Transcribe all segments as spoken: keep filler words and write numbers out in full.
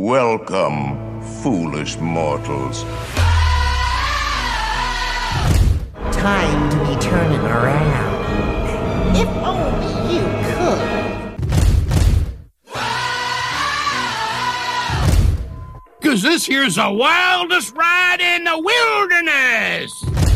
Welcome, foolish mortals. Time to be turning around. If only you could. Cause this here's the wildest ride in the wilderness!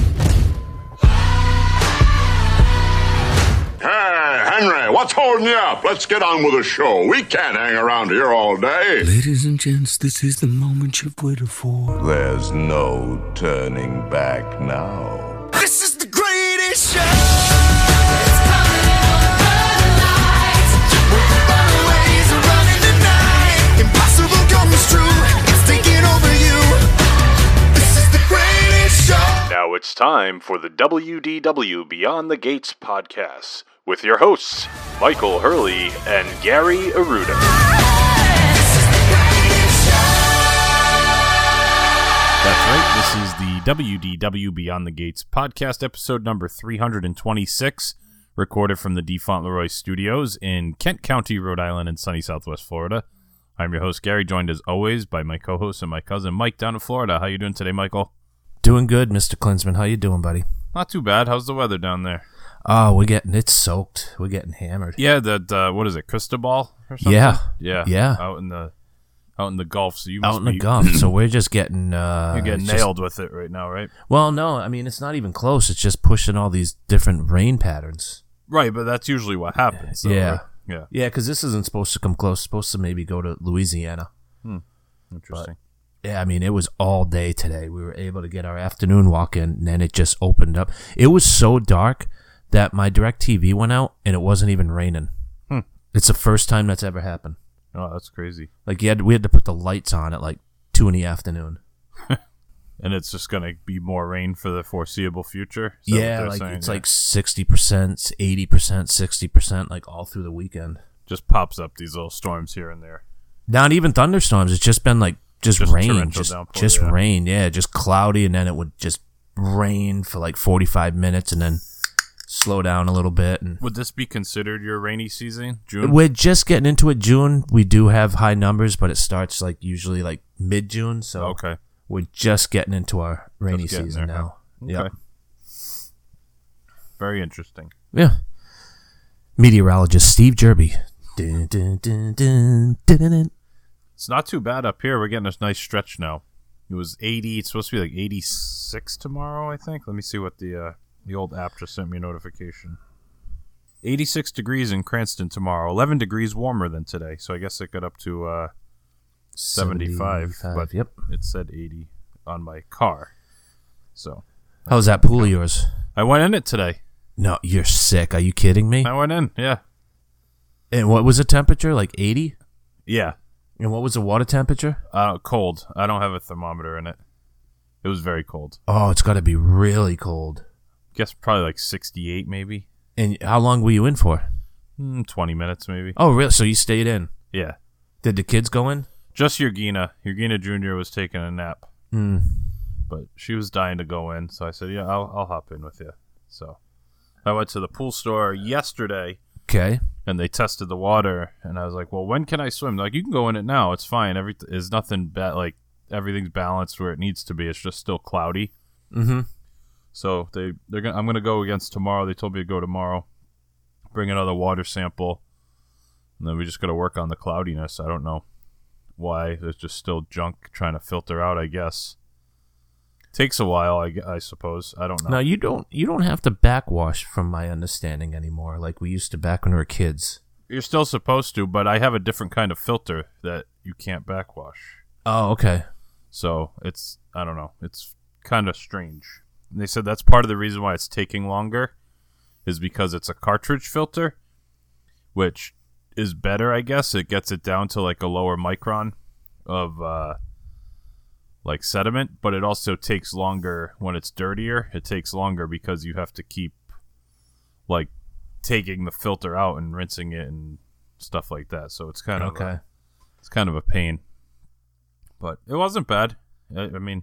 Hey, Henry, what's holding you up? Let's get on with the show. We can't hang around here all day. Ladies and gents, this is the moment you've waited for. There's no turning back now. This is the greatest show! It's coming over the lights. With the runaways are running the night. Impossible comes true. It's taking over you. This is the greatest show. Now it's time for the W D W Beyond the Gates podcast with your hosts, Michael Hurley and Gary Aruda. That's right, this is the W D W Beyond the Gates podcast, episode number three hundred twenty-six, recorded from the DeFont Leroy Studios in Kent County, Rhode Island, and sunny Southwest Florida. I'm your host, Gary, joined as always by my co-host and my cousin, Mike, down in Florida. How you doing today, Michael? Doing good, Mister Klinsman. How you doing, buddy? Not too bad. How's the weather down there? Oh, we're getting it's soaked. We're getting hammered. Yeah, that uh, what is it, Cristobal or something? Yeah, yeah, yeah. Out in the out in the Gulf. So you must out in be, the Gulf. So we're just getting uh, you're getting just, nailed with it right now, right? Well, no, I mean it's not even close. It's just pushing all these different rain patterns. Right, but that's usually what happens. Though, yeah, right? yeah, yeah. Because this isn't supposed to come close. It's supposed to maybe go to Louisiana. Hmm. Interesting. But, yeah, I mean, it was all day today. We were able to get our afternoon walk in, and then it just opened up. It was so dark that my DirecTV went out, and it wasn't even raining. Hmm. It's the first time that's ever happened. Oh, that's crazy. Like, you had, we had to put the lights on at, like, two in the afternoon. And it's just going to be more rain for the foreseeable future? Is that Yeah, what they're like, saying? it's Yeah. like sixty percent, eighty percent, sixty percent, like, all through the weekend. Just pops up these little storms here and there. Not even thunderstorms. It's just been, like, just, Just rain. torrential Just, downpour, just yeah. rain, yeah. Just cloudy, and then it would just rain for, like, forty-five minutes, and then slow down a little bit. And Would this be considered your rainy season, June? we're just getting into it. June, we do have high numbers, but it starts like usually like mid June. So Okay. we're just getting into our rainy Just getting season there, now. huh? Yep. Okay. Very interesting. Yeah. Meteorologist Steve Jerby. Dun, dun, dun, dun, dun, dun, dun. It's not too bad up here. We're getting a nice stretch now. It was eighty. It's supposed to be like eighty-six tomorrow, I think. Let me see what the uh, the old app just sent me a notification. eighty-six degrees in Cranston tomorrow. eleven degrees warmer than today. So I guess it got up to uh, seventy-five. But Yep. it said eighty on my car. So How's that pool of yours? I went in it today. No, you're sick. Are you kidding me? I went in. Yeah. And what was the temperature? Like eighty? Yeah. And what was the water temperature? Uh, cold. I don't have a thermometer in it. It was very cold. Oh, it's got to be really cold. Guess probably like sixty-eight maybe. And how long were you in for? Mm, twenty minutes maybe. Oh, really? So you stayed in? Yeah. Did the kids go in? Just Yurgina. Yurgina Junior was taking a nap. Hmm. But she was dying to go in, so I said, yeah, I'll, I'll hop in with you. So I went to the pool store yesterday, Okay. and they tested the water, and I was like, well, when can I swim? They're like, you can go in it now. It's fine. Every There's nothing bad. Like, everything's balanced where it needs to be. It's just still cloudy. Mm-hmm. So they, they're gonna, I'm going to go against tomorrow. They told me to go tomorrow, bring another water sample, and then we just got to work on the cloudiness. I don't know why. There's just still junk trying to filter out, I guess. Takes a while, I, I suppose. I don't know. Now you don't you don't have to backwash, from my understanding, anymore, like we used to back when we were kids. You're still supposed to, but I have a different kind of filter that you can't backwash. Oh, okay. So it's, I don't know, it's kind of strange. And they said that's part of the reason why it's taking longer, is because it's a cartridge filter, which is better, I guess. It gets it down to like a lower micron of uh, like sediment, but it also takes longer when it's dirtier. It takes longer because you have to keep like taking the filter out and rinsing it and stuff like that. So it's kind of Okay. a, it's kind of a pain. But it wasn't bad. I, I mean,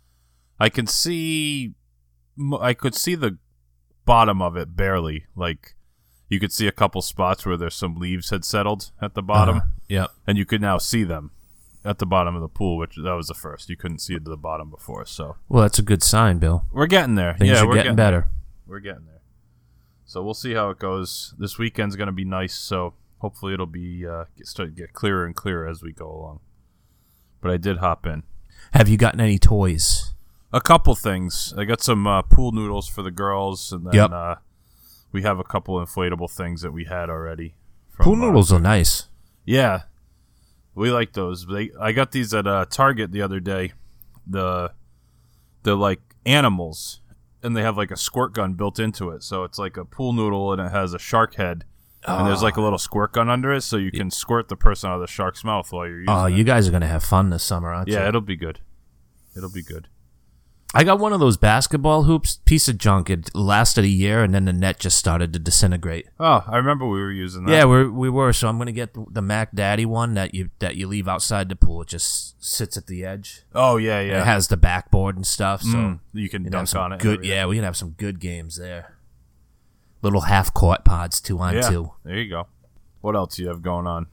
I can see, I could see the bottom of it barely. Like, you could see a couple spots where there's some leaves had settled at the bottom, Uh, yep. and you could now see them. at the bottom of the pool, which that was the first. You couldn't see it to the bottom before, so Well, that's a good sign, Bill. we're getting there. Things yeah, are we're getting better. There. We're getting there. So we'll see how it goes. This weekend's going to be nice, so hopefully it'll be uh, get, start to get clearer and clearer as we go along. But I did hop in. Have you gotten any toys? A couple things. I got some uh, pool noodles for the girls, and then Yep. uh, we have a couple inflatable things that we had already. From, Pool uh, noodles are nice. Yeah, we like those. They, I got these at uh, Target the other day. The they're like animals, and they have like a squirt gun built into it. So it's like a pool noodle, and it has a shark head, and there's like a little squirt gun under it, so you can squirt the person out of the shark's mouth while you're using Oh, it. you guys are going to have fun this summer, aren't Yeah, you? it'll be good. It'll be good. I got one of those basketball hoops, piece of junk. It lasted a year, and then the net just started to disintegrate. Oh, I remember we were using that. Yeah, we we were. So I'm gonna get the, the Mac Daddy one that you that you leave outside the pool. It just sits at the edge. Oh, yeah, And yeah. it has the backboard and stuff. So Mm, you can you can have dunk some on it. and good. everything. Yeah, we can have some good games there. Little half court pods, two on Yeah, two. there you go. What else do you have going on?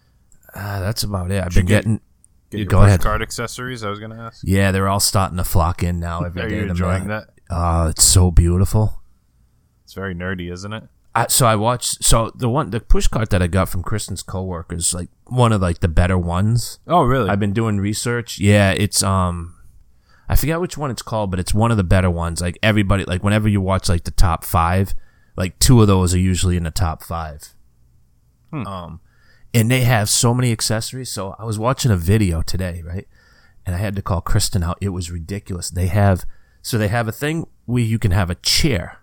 Ah, that's about it. I've you been get- getting. Get You your go push ahead. card accessories, I was going to ask. Yeah, they're all starting to flock in now every Are day. you The enjoying ma- that? Oh, it's so beautiful. It's very nerdy, isn't it? I, so I watched. So the one, the push cart that I got from Kristen's coworkers, like one of like the better ones. Oh, really? I've been doing research. Yeah, it's um, I forget which one it's called, but it's one of the better ones. Like everybody, like whenever you watch like the top five, like two of those are usually in the top five. Hmm. Um, and they have so many accessories. So I was watching a video today, right? And I had to call Kristen out. It was ridiculous. They have so they have a thing where you can have a chair.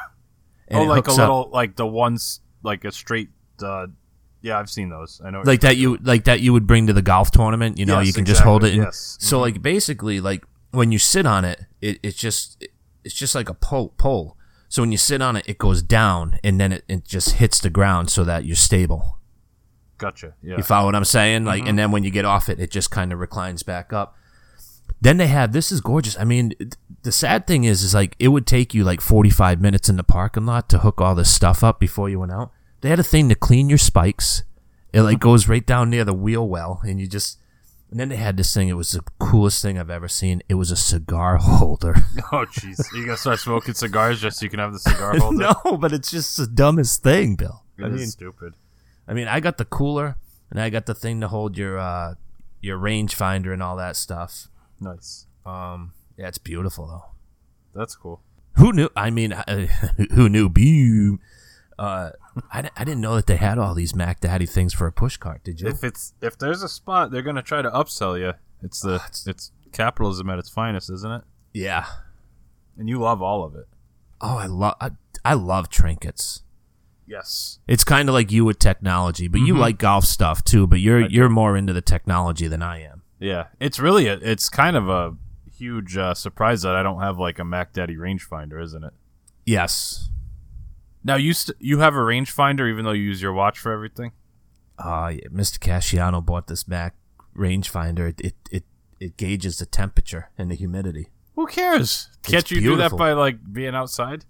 And oh, it like a hooks up- little, like the ones, like a straight, uh, yeah, I've seen those. I know. what like you're that you like that you would bring to the golf tournament. You know, Yes, you can just hold it. exactly, And, yes. So like basically, like when you sit on it, it it's just it, it's just like a pole pole. So when you sit on it, it goes down and then it, it just hits the ground so that you're stable. Gotcha. Yeah. You follow what I'm saying? Like, Mm-hmm. and then when you get off it, it just kind of reclines back up. Then they have this is gorgeous. I mean, it- the sad thing is, is like it would take you like forty-five minutes in the parking lot to hook all this stuff up before you went out. They had a thing to clean your spikes. It like goes right down near the wheel well, and you just. And then they had this thing. It was the coolest thing I've ever seen. It was a cigar holder. oh, jeez. You gonna start smoking cigars just so you can have the cigar holder? No, but it's just the dumbest thing, Bill. It I is mean, stupid. I mean, I got the cooler, and I got the thing to hold your uh, your rangefinder and all that stuff. Nice. Um, yeah, it's beautiful though. That's cool. Who knew? I mean, uh, who knew? Boom. Uh, I, di- I didn't know that they had all these Mac Daddy things for a push cart. Did you? If it's if there's a spot, they're gonna try to upsell you. It's the it's capitalism at its finest, isn't it? Yeah. And you love all of it. Oh, I love I, I love trinkets. Yes. It's kind of like you with technology, but you like golf stuff too. But you're you're more into the technology than I am. Yeah. It's really a, it's kind of a huge uh, surprise that I don't have like a Mac Daddy rangefinder, isn't it? Yes. Now you st- you have a rangefinder even though you use your watch for everything. Uh, yeah, Mister Casciano bought this Mac rangefinder. It, it it it gauges the temperature and the humidity. Who cares? It's Can't you beautiful. do that by like being outside?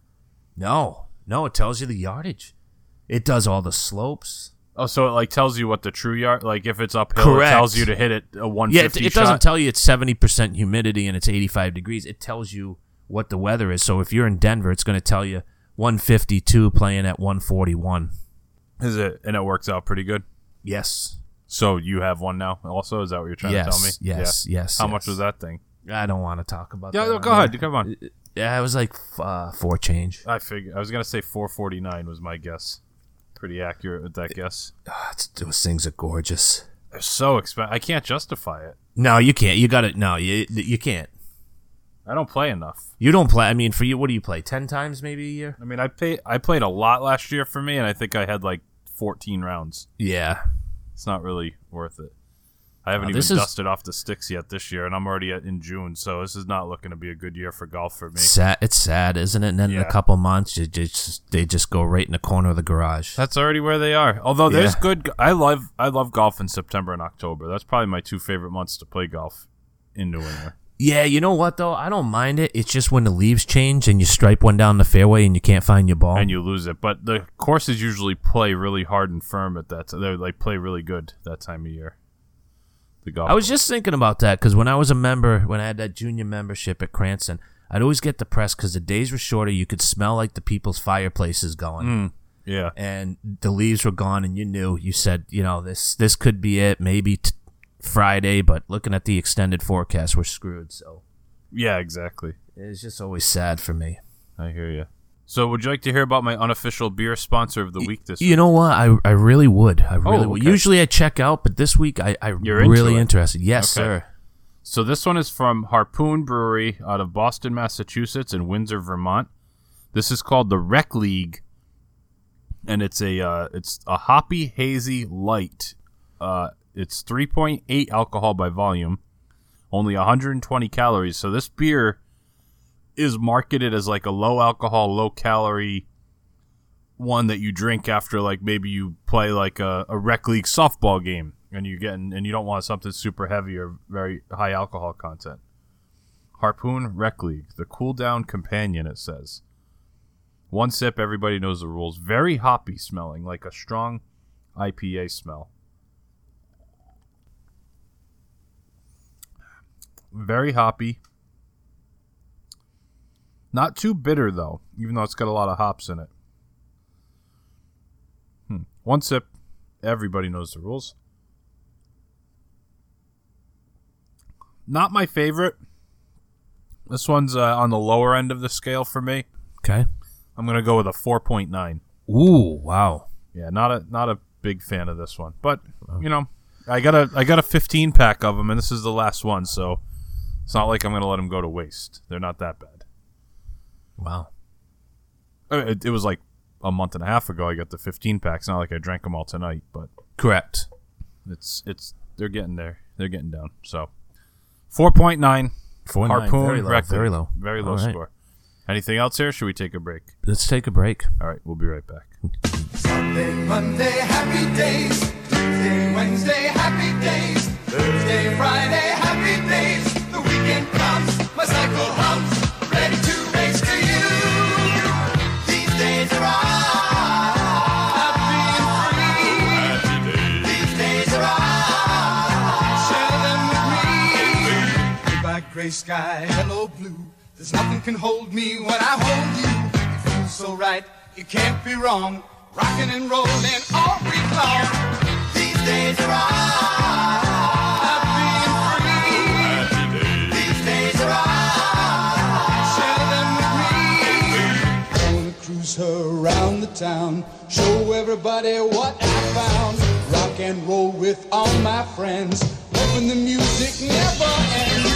No, no, it tells you the yardage. It does all the slopes. Oh, so it like tells you what the true yard, like if it's uphill, Correct. it tells you to hit it a one Yeah, fifty it, it shot. doesn't tell you it's seventy percent humidity and it's eighty-five degrees. It tells you what the weather is. So if you're in Denver, it's going to tell you one fifty-two playing at one forty-one. Is it? And it works out pretty good. Yes. So you have one now also? Is that what you're trying yes, to tell me? Yes, Yeah. yes. How yes. much was that thing? I don't want to talk about Yeah, that. no, go on ahead. there. Come on. Yeah, it was like uh, four change. I figure I was gonna say four forty nine was my guess. Pretty accurate with that guess. Ah, it's, those things are gorgeous. They're so expensive. I can't justify it. No, you can't. You got it. No, you you can't. I don't play enough. You don't play. I mean, for you, what do you play? Ten times maybe a year? I mean, I pay. I played a lot last year for me, and I think I had like fourteen rounds. Yeah. It's not really worth it. I haven't Uh, even this is- dusted off the sticks yet this year, and I'm already at, in June, so this is not looking to be a good year for golf for me. Sad. It's sad, isn't it? And then in Yeah. a couple months, you just they just go right in the corner of the garage. That's already where they are. Although there's Yeah. good. I love. I love golf in September and October. That's probably my two favorite months to play golf in New England. Yeah, you know what though? I don't mind it. It's just when the leaves change and you stripe one down the fairway and you can't find your ball. And you lose it. But the courses usually play really hard and firm at that. They like play really good that time of year. The golf. I was just thinking about that because when I was a member, when I had that junior membership at Cranston, I'd always get depressed because the days were shorter. You could smell like the people's fireplaces going. Mm, yeah. And the leaves were gone, and you knew. You said, you know, this this could be it. Maybe t- Friday, but looking at the extended forecast, we're screwed. So Yeah, exactly. it's just always sad for me. I hear you. So, would you like to hear about my unofficial beer sponsor of the week this You week? know what? I I really would. I really Oh, would. okay. Usually I check out, but this week I I You're into really it. interested. Yes, Okay. sir. So, this one is from Harpoon Brewery out of Boston, Massachusetts, and Windsor, Vermont. This is called the Rec League, and it's a uh, it's a hoppy hazy light. Uh, it's three point eight alcohol by volume, only one hundred twenty calories. So this beer is marketed as like a low alcohol, low calorie one that you drink after like maybe you play like a, a rec league softball game and you get and you don't want something super heavy or very high alcohol content. Harpoon Rec League, the cool down companion, it says. One sip, everybody knows the rules. Very hoppy smelling, like a strong I P A smell. Very hoppy. Not too bitter, though, even though it's got a lot of hops in it. Hmm. One sip, everybody knows the rules. Not my favorite. This one's uh, on the lower end of the scale for me. Okay. I'm going to go with a four point nine. Ooh, wow. Yeah, not a not a big fan of this one. But, you know, I got a I got a fifteen pack of them, and this is the last one, so it's not like I'm going to let them go to waste. They're not that bad. Wow. I mean, It, it was like a month and a half ago I got the fifteen packs. Not like I drank them all tonight, but Correct. it's it's they're getting there. They're getting down. So four point nine. Four nine, Harpoon very low, Rec very League. low. Very low All right. score. Anything else here? Should we take a break? Let's take a break. All right, we'll be right back. Sunday, Monday, happy days. Tuesday, Wednesday, happy days. Thursday, Friday, happy days. The weekend comes, my cycle hums, ready to race to you. These days are all happy and free. These days are all, share them with me. Goodbye, gray sky, hello, blue. There's nothing can hold me when I hold you. It feels so right, it can't be wrong. Rocking and rolling all week long. These days are all happy and free. These days are all, share them with me. I wanna cruise her around the town, show everybody what I found. Rock and roll with all my friends, hoping the music never ends.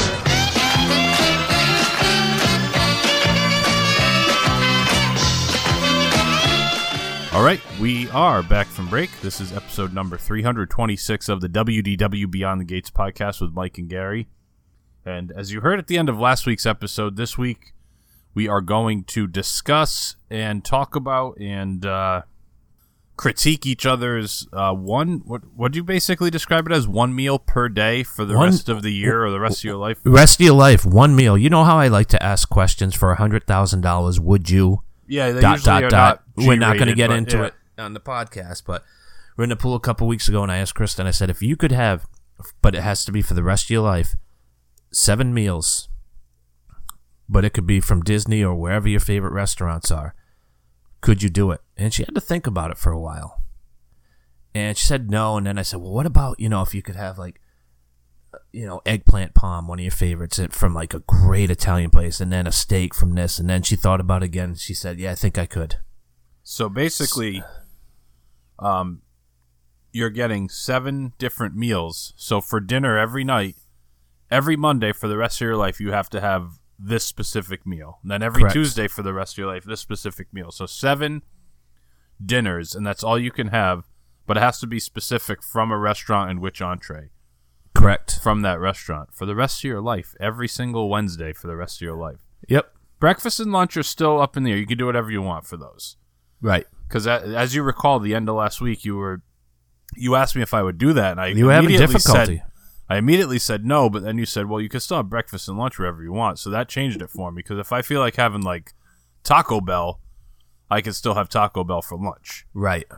All right, we are back from break. This is episode number three hundred twenty-six of the W D W Beyond the Gates podcast with Mike and Gary. And as you heard at the end of last week's episode, this week we are going to discuss and talk about and uh, critique each other's uh, one, what what do you basically describe it as? One meal per day for the One- rest of the year or the rest of your life? Rest of your life, one meal. You know how I like to ask questions for one hundred thousand dollars. Would you? Yeah, they dot, usually dot, are dot. not We're not going to G-rated, get but into yeah. it on the podcast, but we're in the pool a couple weeks ago, and I asked Kristen, I said, if you could have, but it has to be for the rest of your life, seven meals, but it could be from Disney or wherever your favorite restaurants are, could you do it? And she had to think about it for a while. And she said no, and then I said, well, what about, you know, if you could have, like, you know, eggplant palm, one of your favorites from like a great Italian place, and then a steak from this, and then she thought about it again. She said, yeah, I think I could. So basically, um, you're getting seven different meals. So for dinner every night, every Monday for the rest of your life, you have to have this specific meal. And then every Correct. Tuesday for the rest of your life, this specific meal. So seven dinners, and that's all you can have, but it has to be specific from a restaurant and which entree. Correct. From that restaurant for the rest of your life, every single Wednesday for the rest of your life. Yep. Breakfast and lunch are still up in the air. You can do whatever you want for those. Right. Because as you recall, the end of last week, you were you asked me if I would do that, and I You were having immediately difficulty. Said, I immediately said no, but then you said, well, you can still have breakfast and lunch wherever you want. So that changed it for me. Because if I feel like having like Taco Bell, I can still have Taco Bell for lunch. Right.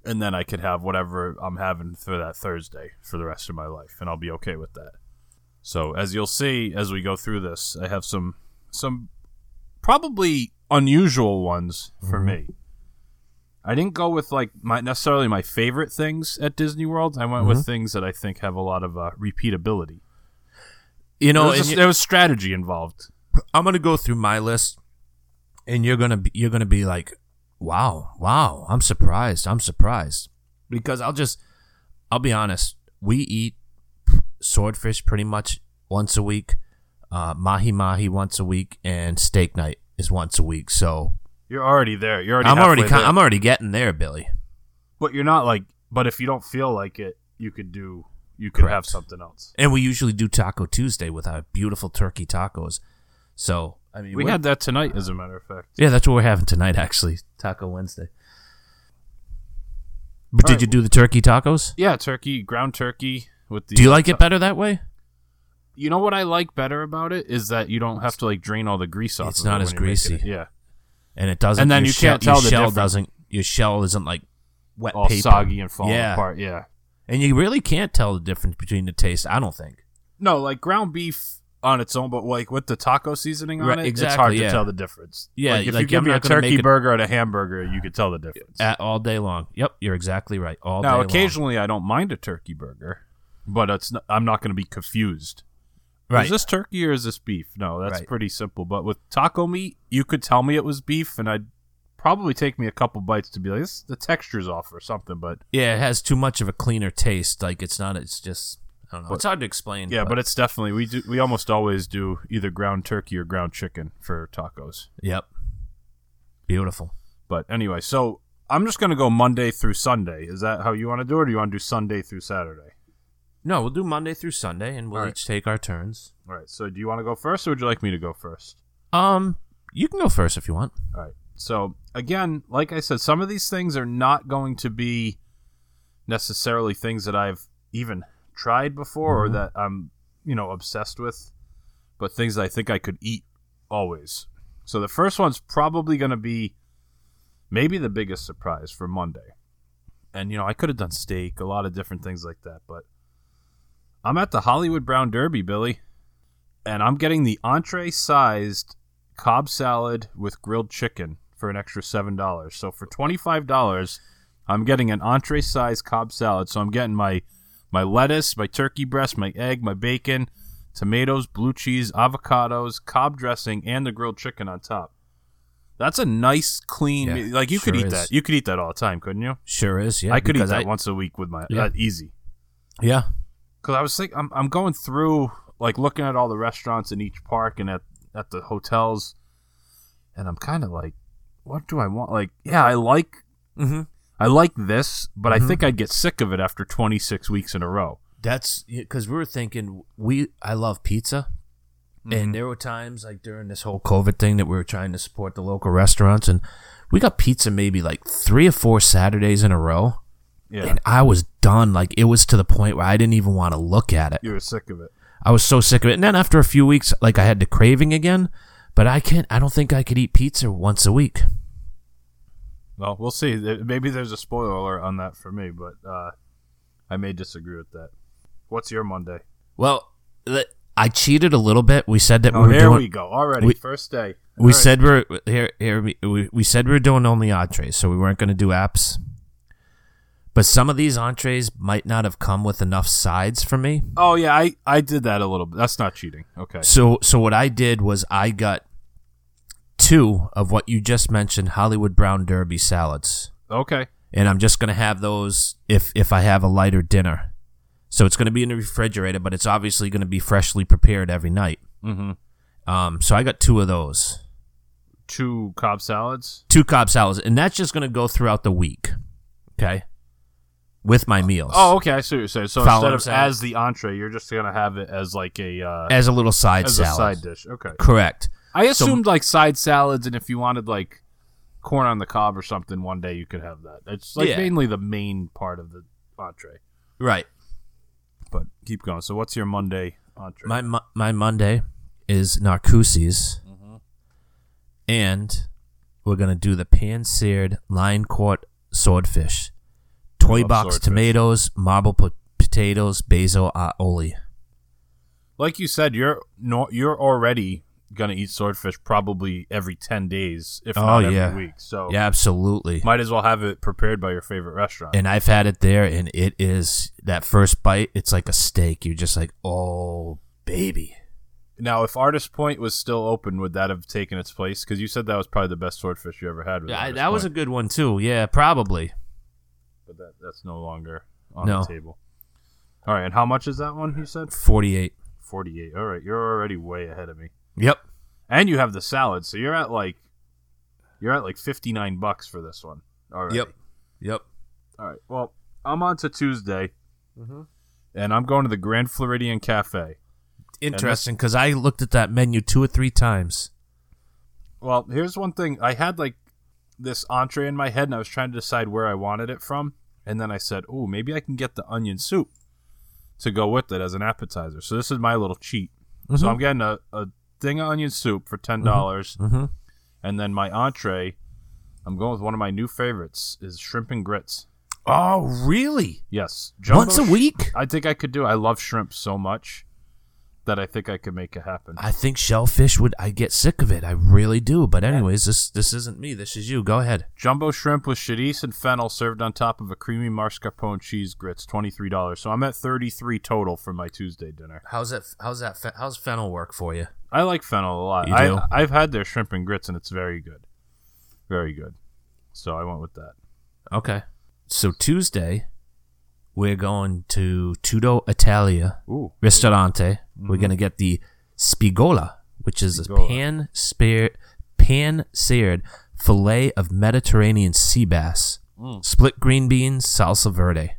and then I could have whatever I'm having for that Thursday for the rest of my life, and I'll be okay with that. So as you'll see as we go through this, I have some some probably unusual ones for Mm-hmm. me. I didn't go with like my necessarily my favorite things at Disney World. I went Mm-hmm. with things that I think have a lot of uh, repeatability. You know, There was, and a- you- there was strategy involved. I'm gonna go through my list, and you're gonna be, you're gonna be like, wow, wow, I'm surprised, I'm surprised, because I'll just, I'll be honest, we eat swordfish pretty much once a week, uh, mahi mahi once a week, and steak night is once a week. So You're already there. You're already. I'm already, halfway ki- there. I'm already getting there, Billy. But you're not like. But if you don't feel like it, you could do. You could have Correct. something else. And we usually do Taco Tuesday with our beautiful turkey tacos. So I mean, We we're- had that tonight, as a matter of fact. yeah, that's what we're having tonight, actually, Taco Wednesday. But did right. you do the turkey tacos? Yeah, turkey, ground turkey with the. Do you like it better that way? You know what I like better about it is that you don't have to like drain all the grease off. It's of it not when as you're making it. greasy. Yeah, And it doesn't. And then your you shell, can't tell your the shell difference. doesn't. Your shell isn't like wet all paper. soggy and falling Yeah. apart. Yeah. And you really can't tell the difference between the taste. I don't think. No, like ground beef on its own, but like with the taco seasoning on Right, it, it's exactly, hard yeah. to tell the difference. Yeah, like if like, you give I'm me a not gonna turkey make it- burger and a hamburger, you could tell the difference. At, all day long. Yep, you're exactly right. All now, day occasionally I don't mind a turkey burger, but it's not, I'm not going to be confused. Right. Is this turkey or is this beef? No, that's Right. pretty simple. But with taco meat, you could tell me it was beef, and I'd probably take me a couple bites to be like, this, the texture's off or something. But long. Yeah, it has too much of a cleaner taste. Like it's not. It's just. I don't know. It's hard to explain. yeah, but it's definitely we do. We almost always do either ground turkey or ground chicken for tacos. Yep. Beautiful. But anyway, so I'm just going to go Monday through Sunday. Is that how you want to do it, or do you want to do Sunday through Saturday? No, we'll do Monday through Sunday, and we'll All right. each take our turns. All right, so do you want to go first, or would you like me to go first? Um, you can go first if you want. All right. So, again, like I said, some of these things are not going to be necessarily things that I've even tried before or that I'm, you know, obsessed with, but things that I think I could eat always. So the first one's probably going to be maybe the biggest surprise for Monday. And, you know, I could have done steak, a lot of different things like that, but I'm at the Hollywood Brown Derby, Billy, and I'm getting the entree-sized Cobb salad with grilled chicken for an extra seven dollars. So for twenty-five dollars, I'm getting an entree-sized Cobb salad. So I'm getting my my lettuce, my turkey breast, my egg, my bacon, tomatoes, blue cheese, avocados, Cobb dressing, and the grilled chicken on top. That's a nice, clean Yeah, meal. Like, you could sure eat is. that. You could eat that all the time, couldn't you? Sure is. Yeah, I could eat because that I- once a week with my Yeah. uh, easy. Yeah. Because I was thinking, I'm, I'm going through, like, looking at all the restaurants in each park and at, at the hotels, and I'm kind of like, what do I want? Like, yeah, I like Mm-hmm. I like this, but I think I'd get sick of it after twenty-six weeks in a row. That's because we were thinking we. I love pizza, Mm-hmm. and there were times like during this whole COVID thing that we were trying to support the local restaurants, and we got pizza maybe like three or four Saturdays in a row, Yeah, and I was done. Like it was to the point where I didn't even want to look at it. you were sick of it. I was so sick of it. And then after a few weeks, like I had the craving again, but I can't. I don't think I could eat pizza once a week. Well, we'll see. There- Maybe there's a spoiler alert on that for me, but uh, I may disagree with that. What's your Monday? Well, le- I cheated a little bit. We said that Oh, we were there doing. we go. Already, we- first day. We All right. said we're here. Here we, we we said we were doing only entrees, so we weren't going to do apps. But some of these entrees might not have come with enough sides for me. Oh yeah, I, I did that a little bit. That's not cheating. Okay. So so what I did was I got two of what you just mentioned, Hollywood Brown Derby salads, Okay. and I'm just going to have those if if I have a lighter dinner. So it's going to be in the refrigerator, but it's obviously going to be freshly prepared every night. Mm-hmm. Um, so I got two of those. Two Cobb salads. Two Cobb salads, and that's just going to go throughout the week, okay, with my meals. Oh, okay. I see what you're saying. So Follow what I'm instead of saying? as the entree, you're just gonna have it as like a uh, as a little side as a salad. side dish. Okay. Correct. I assumed like side salads, and if you wanted like corn on the cob or something, one day you could have that. It's like Yeah. mainly the main part of the entree. Right. But keep going. So what's your Monday entree? My Mo- my Monday is Narcoossee's, Mm-hmm. and we're gonna do the pan-seared line caught swordfish. toy love box swordfish. tomatoes, marble po- potatoes, basil aioli. Like you said, you're no, you're already gonna eat swordfish probably every ten days, if Oh, not every yeah. week. So Yeah, absolutely. might as well have it prepared by your favorite restaurant. And I've had it there, and it is that first bite. It's like a steak. You're just like, oh, baby. Now, if Artist Point was still open, would that have taken its place? Because you said that was probably the best swordfish you ever had. With Yeah, Artist that was a Point, good one too. Yeah, probably. but that, that's no longer on No. the table. All right, and how much is that one? You said Forty-eight. forty-eight. All right, you're already way ahead of me. Yep. And you have the salad, so you're at like you're at like fifty-nine bucks for this one. All right. Yep. Yep. All right. Well, I'm on to Tuesday, Mm-hmm. and I'm going to the Grand Floridian Cafe. Interesting, because I looked at that menu two or three times. Well, here's one thing. I had like this entree in my head, and I was trying to decide where I wanted it from, and then I said, "Oh, maybe I can get the onion soup to go with it as an appetizer." So this is my little cheat. Mhm. So I'm getting a, a thing of onion soup for ten dollars, Mm-hmm. and then my entree, I'm going with one of my new favorites, is shrimp and grits. Oh, really? Yes. Jumbo Once a sh- week? I think I could do it. I love shrimp so much that I think I could make it happen. I think shellfish would. I get sick of it. I really do. But anyways, this this isn't me. This is you. Go ahead. Jumbo shrimp with chorizo and fennel served on top of a creamy mascarpone cheese grits, twenty-three dollars. So I'm at thirty-three total for my Tuesday dinner. How's that? How's that? fe- How's fennel work for you? I like fennel a lot. You do? I, I've had their shrimp and grits, and it's very good. Very good. So I went with that. Okay. So Tuesday, we're going to Tutto Italia Ooh. Ristorante. We're gonna get the Spigola, which is Spigola. a pan spear, pan seared fillet of Mediterranean sea bass, Mm. split green beans, salsa verde.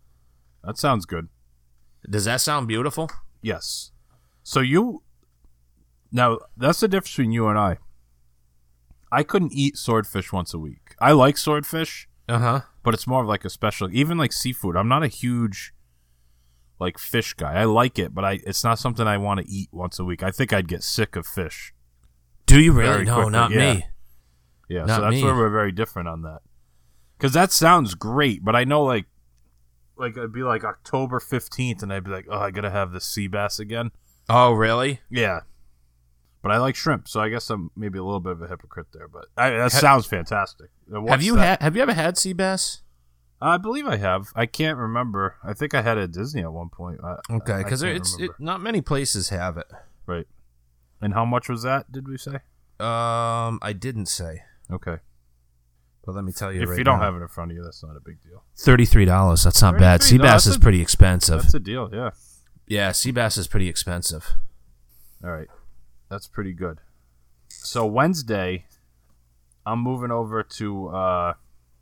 That sounds good. Does that sound beautiful? Yes. So you... Now, that's the difference between you and I. I couldn't eat swordfish once a week. I like swordfish, Uh huh. but it's more of like a special... Even like seafood. I'm not a huge... like fish guy. I like it, but I it's not something I want to eat once a week. I think I'd get sick of fish. Do you really? Very No, quickly, not yeah. me. Yeah, Not so that's me. where we're very different on that. Because that sounds great, but I know like like it'd be like October fifteenth, and I'd be like, oh, I gotta have the sea bass again. Oh, really? Yeah, but I like shrimp, so I guess I'm maybe a little bit of a hypocrite there. But I, that sounds fantastic. Uh, what's Have you that? had? Have you ever had sea bass? I believe I have. I can't remember. I think I had it at Disney at one point. I, Okay, I- I because can't it's it, remember. not many places have it. Right. And how much was that? Did we say? Um, I didn't say, Okay. but let me tell you. If right you don't now. have it in front of you, that's not a big deal. Thirty-three dollars. That's not bad. Sea thirty-three dollars, bass is that's a- pretty expensive. That's a deal. Yeah. Yeah, sea bass is pretty expensive. All right. That's pretty good. So Wednesday, I'm moving over to uh,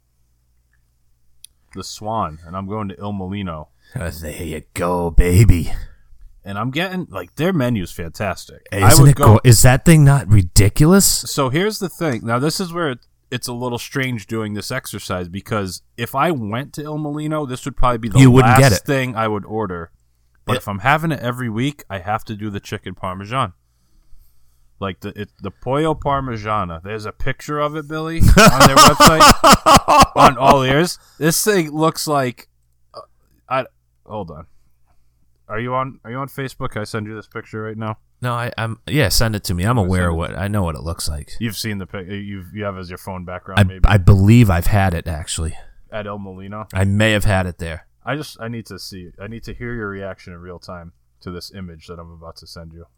the Swan, and I'm going to Il Molino. Uh, there you go, baby. And I'm getting, like, their menu's fantastic. Isn't I would it go. go- Is that thing not ridiculous? So here's the thing. Now, this is where it, it's a little strange doing this exercise, because if I went to Il Molino, this would probably be the You wouldn't last get it. thing I would order. But Yep. if I'm having it every week, I have to do the chicken parmesan. Like the it, the pollo parmigiana. There's a picture of it, Billy, on their website. On all ears. This thing looks like. Uh, I hold on. Are you on? Are you on Facebook? Can I send you this picture right now? No, I, I'm. Yeah, send it to me. I'm aware send of it what I know what it looks like. You've seen the pic. You you have as your phone background, I, maybe I believe I've had it actually. at El Molino. I may have had it there. I just I need to see. I need to hear your reaction in real time to this image that I'm about to send you.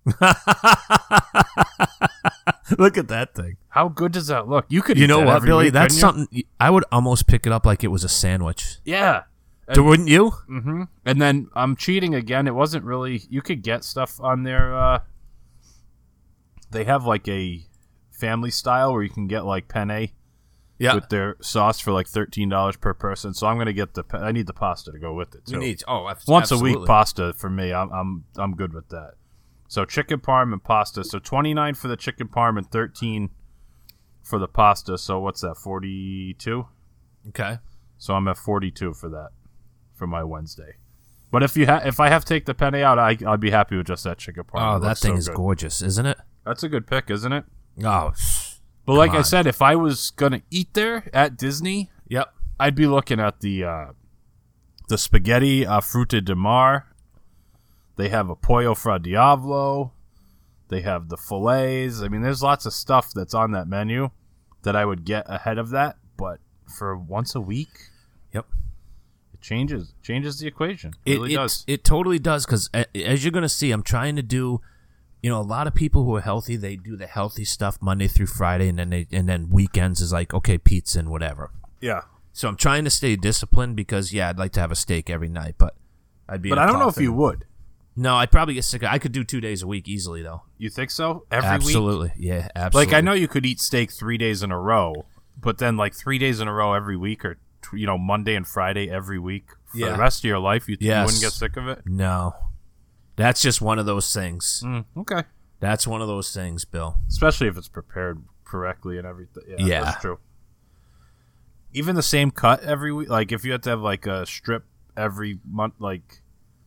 Look at that thing. How good does that look? You could. You eat know that what, every Billy? week, That's couldn't you? something I would almost pick it up like it was a sandwich. Yeah. Do- Wouldn't you? Mm-hmm. And then I'm cheating again. It wasn't really. You could get stuff on their. Uh, they have like a family style where you can get like penne Yeah. with their sauce for like thirteen dollars per person. So I'm gonna get the. pe- I need the pasta to go with it too. You need. Oh, abs- Once a absolutely. week pasta for me. I'm I'm I'm good with that. So chicken parm and pasta. So twenty-nine for the chicken parm and thirteen for the pasta. So what's that? forty-two. Okay. So I'm at forty-two for that for my Wednesday. But if you ha- if I have to take the penne out, I I'd be happy with just that chicken parm. Oh, It that looks thing so is good. gorgeous, isn't it? That's a good pick, isn't it? Oh. But like Come I on. said, if I was gonna eat there at Disney, Yep. I'd be looking at the uh, the spaghetti uh, frutti di mar. They have a pollo fra diavolo. They have the fillets. I mean, there's lots of stuff that's on that menu that I would get ahead of that. But for once a week, Yep. it changes changes the equation. It, It really it, does. It totally does, because as you're going to see, I'm trying to do, you know, a lot of people who are healthy, they do the healthy stuff Monday through Friday, and then they, and then weekends is like, okay, pizza and whatever. yeah. So I'm trying to stay disciplined because, yeah, I'd like to have a steak every night, but I'd be But in a I don't know if coffin. you would. No, I'd probably get sick of I could do two days a week easily, though. You think so? Every Absolutely. week? Yeah, absolutely. Like, I know you could eat steak three days in a row, but then, like, three days in a row every week, or, you know, Monday and Friday every week for Yeah. the rest of your life, you, you Yes. wouldn't get sick of it? No. That's just one of those things. Mm, okay. That's one of those things, Bill. Especially if it's prepared correctly and everything. Yeah, Yeah. that's true. Even the same cut every week, like if you had to have like a strip every month, like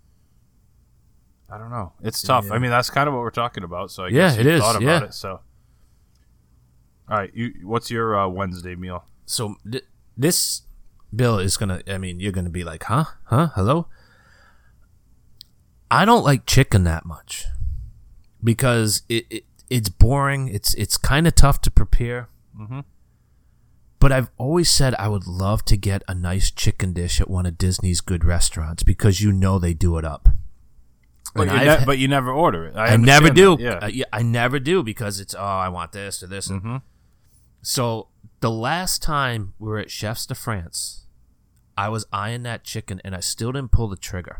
I don't know, it's tough. Yeah. I mean, that's kind of what we're talking about. So I Yeah, guess you it is, thought about yeah. it. So, all right, you, what's your uh, Wednesday meal? So th- this Bill is gonna. I mean, you're gonna be like, huh, huh, hello. I don't like chicken that much because it, it it's boring. It's it's kind of tough to prepare. Mm-hmm. But I've always said I would love to get a nice chicken dish at one of Disney's good restaurants because you know they do it up. But, And you, I've ne- ha- but you never order it. I, I never understand do. that, Yeah. Uh, yeah, I never do because it's oh, I want this or this. mm-hmm. So the last time we were at Chefs de France, I was eyeing that chicken and I still didn't pull the trigger.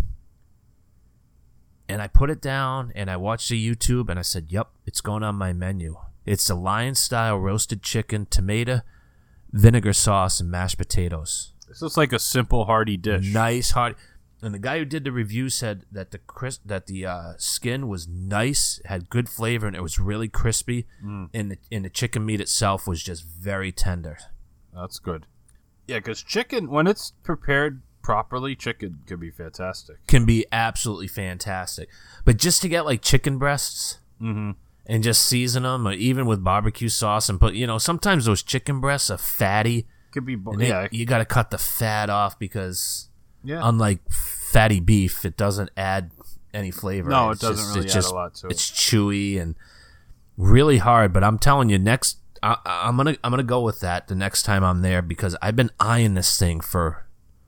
And I put it down and I watched the YouTube and I said, "Yep, it's going on my menu. It's the Lion style roasted chicken, tomato, vinegar sauce, and mashed potatoes. This looks like a simple, hearty dish. Nice, hard." And the guy who did the review said that the crisp, that the uh, skin was nice, had good flavor, and it was really crispy. Mm. And the and the chicken meat itself was just very tender. That's good. Yeah, because chicken, when it's prepared properly, chicken can be fantastic. Can be absolutely fantastic. But just to get like chicken breasts Mm-hmm. and just season them, or even with barbecue sauce, and put, you know, sometimes those chicken breasts are fatty. Could be, bo- And they- yeah, you got to cut the fat off because, yeah. unlike fatty beef, it doesn't add any flavor. No, it It's doesn't just- really it's add just- a lot to it. It's chewy and really hard. But I'm telling you, next I, I'm gonna I'm gonna go with that the next time I'm there because I've been eyeing this thing for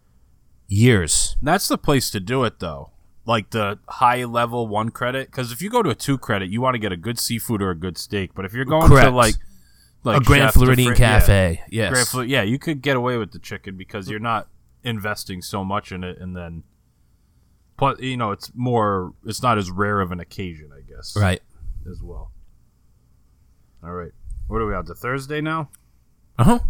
years. That's the place to do it, though. Like the high level one credit, because if you go to a two credit, you want to get a good seafood or a good steak. But if you're going Correct. to like like a Grand Chef de Floridian Fran- Cafe, yeah, yes. Grand Flu- yeah, you could get away with the chicken because you're not investing so much in it, and then, plus you know, it's more, it's not as rare of an occasion, I guess, Right. as well. All right, what are we on to Thursday now? Uh huh.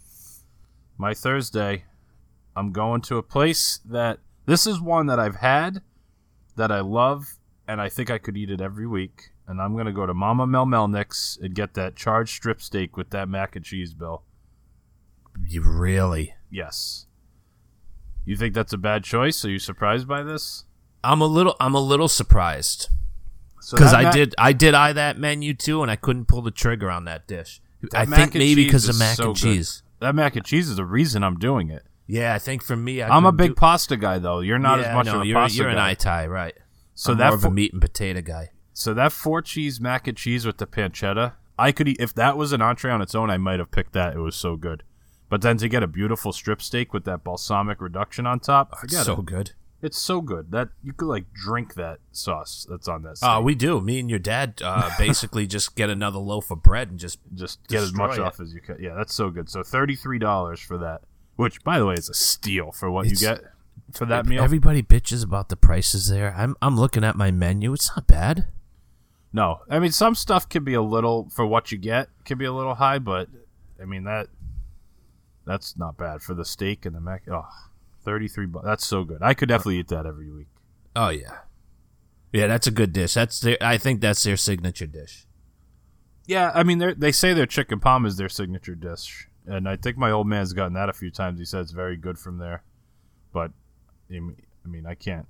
My Thursday, I'm going to a place that this is one that I've had that I love, and I think I could eat it every week. And I'm going to go to Mama Mel Melnick's and get that charged strip steak with that mac and cheese, Bill. You really? Yes. You think that's a bad choice? Are you surprised by this? I'm a little I'm a little surprised So because that I mac- did I did eye that menu too, and I couldn't pull the trigger on that dish. that I mac think and maybe cheese because of is mac so and good. cheese. That mac and cheese is the reason I'm doing it. Yeah, I think for me, I I'm a couldn't big do- pasta guy, though. You're not yeah, as much no, of a you're, pasta you're guy. an Itai, right? so I'm that more of a fo- meat and potato guy. So that four cheese mac and cheese with the pancetta, I could eat. If that was an entree on its own, I might have picked that. It was so good. But then to get a beautiful strip steak with that balsamic reduction on top, forget so it. good. It's so good that you could like drink that sauce that's on that steak. Oh, we do. Me and your dad uh, basically just get another loaf of bread and just just get as much destroy it. off as you can. Yeah, that's so good. So thirty-three dollars for that, which by the way is a steal for what It's- you get for that meal. Everybody bitches about the prices there. I'm I'm looking at my menu. It's not bad. No, I mean some stuff can be a little for what you get can be a little high, but I mean that that's not bad for the steak and the mac. Oh, thirty-three bucks. That's so good. I could definitely eat that every week. Oh yeah, yeah. That's a good dish. That's their, I think that's their signature dish. Yeah, I mean they they say their chicken palm is their signature dish, and I think my old man's gotten that a few times. He said it's very good from there, but I mean, I mean I can't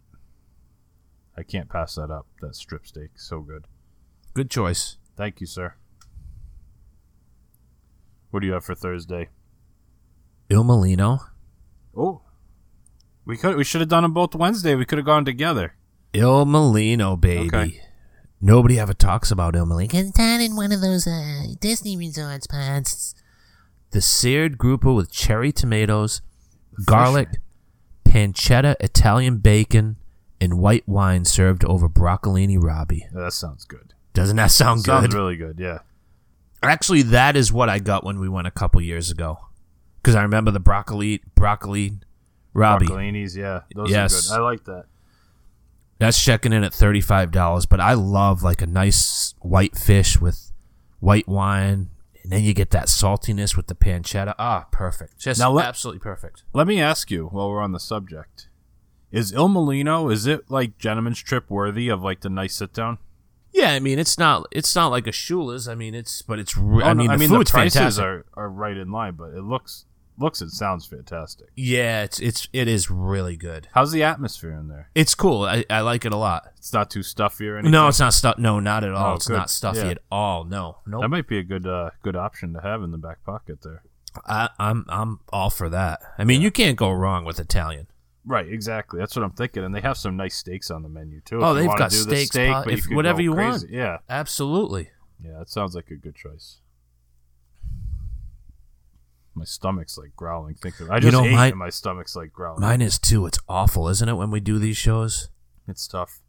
I can't pass that up. That strip steak, so good. Good choice. Thank you, sir. What do you have for Thursday? Il Molino Oh, we could we should have done them both Wednesday. We could have gone together. Il Molino, baby. Okay. Nobody ever talks about Il Molino. It's down in one of those uh, Disney resorts, Pants. The seared grouper with cherry tomatoes, garlic, pancetta, Italian bacon, and white wine served over broccolini Robbie. Yeah, that sounds good. Doesn't that sound Sounds good? really good. Yeah. Actually, that is what I got when we went a couple years ago. Because I remember the broccoli, broccoli Robbie. Broccolinis, yeah. Those Yes. are good. I like that. That's checking in at thirty-five dollars, but I love like a nice white fish with white wine, and then you get that saltiness with the pancetta. Ah, perfect. Just Now let- absolutely perfect. Let me ask you while we're on the subject. Is Il Molino, is it like Gentleman's Trip worthy of like the nice sit down? Yeah, I mean it's not it's not like a Shula's. I mean it's but it's re- Oh, I no, mean the I mean food's the prices fantastic. are, are right in line, but it looks looks and sounds fantastic. Yeah, it's it's it is really good. How's the atmosphere in there? It's cool. I, I like it a lot. It's not too stuffy or anything? No, it's not stuff. No, not at all. Oh, it's good. not stuffy Yeah. at all. No, no. That might be a good uh, good option to have in the back pocket there. I, I'm I'm all for that. I mean, you can't go wrong with Italian. Right, exactly. That's what I'm thinking. And they have some nice steaks on the menu too. Oh, If you they've wanna got do the steaks, steak, pot- but if- could whatever go you crazy. want. Yeah, Absolutely. yeah, that sounds like a good choice. My stomach's like growling. Thinking, I just know, ate my- and my stomach's like growling. Mine is too. It's awful, isn't it, when we do these shows? It's tough.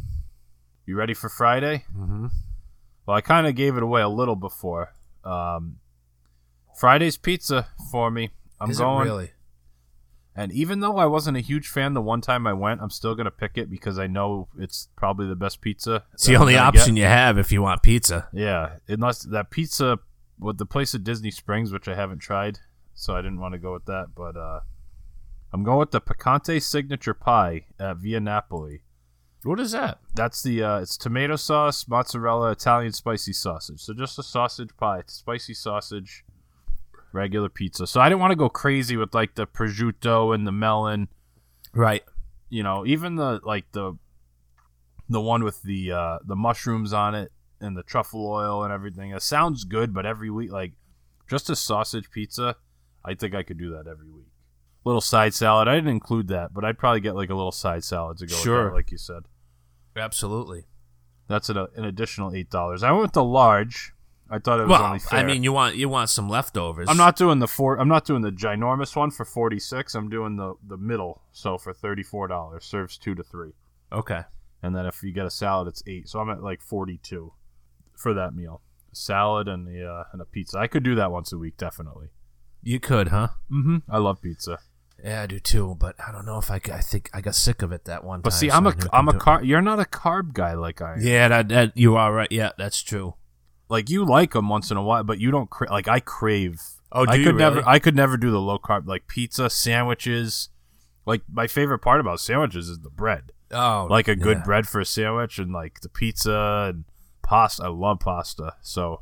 You ready for Friday? Mm-hmm. Well, I kind of gave it away a little before. Um, Friday's pizza for me. I'm is going. it really? And even though I wasn't a huge fan the one time I went, I'm still gonna pick it because I know it's probably the best pizza. It's the that I'm only gonna option get. you have if you want pizza. Yeah, unless that pizza with the place at Disney Springs, which I haven't tried, so I didn't want to go with that. But uh, I'm going with the Picante Signature Pie at Via Napoli. What is that? That's the uh, it's tomato sauce, mozzarella, Italian spicy sausage. So just a sausage pie, spicy sausage, regular pizza. So I didn't want to go crazy with like the prosciutto and the melon. Right. You know, even the like the the one with the uh, the mushrooms on it and the truffle oil and everything. It sounds good, but every week, like just a sausage pizza, I think I could do that every week. Little side salad. I didn't include that, but I'd probably get like a little side salad to go Sure. with that, like you said. Absolutely. That's an, an additional eight dollars. I went with the large. I thought it was Well, only fair. I mean, you want you want some leftovers. I'm not doing the four. I'm not doing the ginormous one for forty six. I'm doing the the middle. So for thirty four dollars, serves two to three. Okay. And then if you get a salad, it's eight. So I'm at like forty two for that meal. A salad and the uh, and a pizza. I could do that once a week, definitely. You could, huh? Mm-hmm. I love pizza. Yeah, I do too. But I don't know if I. c- I think I got sick of it that one But time. see, so I'm I a never I'm a could do it. car. You're not a carb guy like I am. Yeah, that, that you are right. Yeah, that's true. Like you like them once in a while, but you don't cra- like I crave. Oh, do I you could never. really? I could never do the low carb like pizza sandwiches. Like my favorite part about sandwiches is the bread. Oh, Like a good yeah. bread for a sandwich, and like the pizza and pasta. I love pasta. So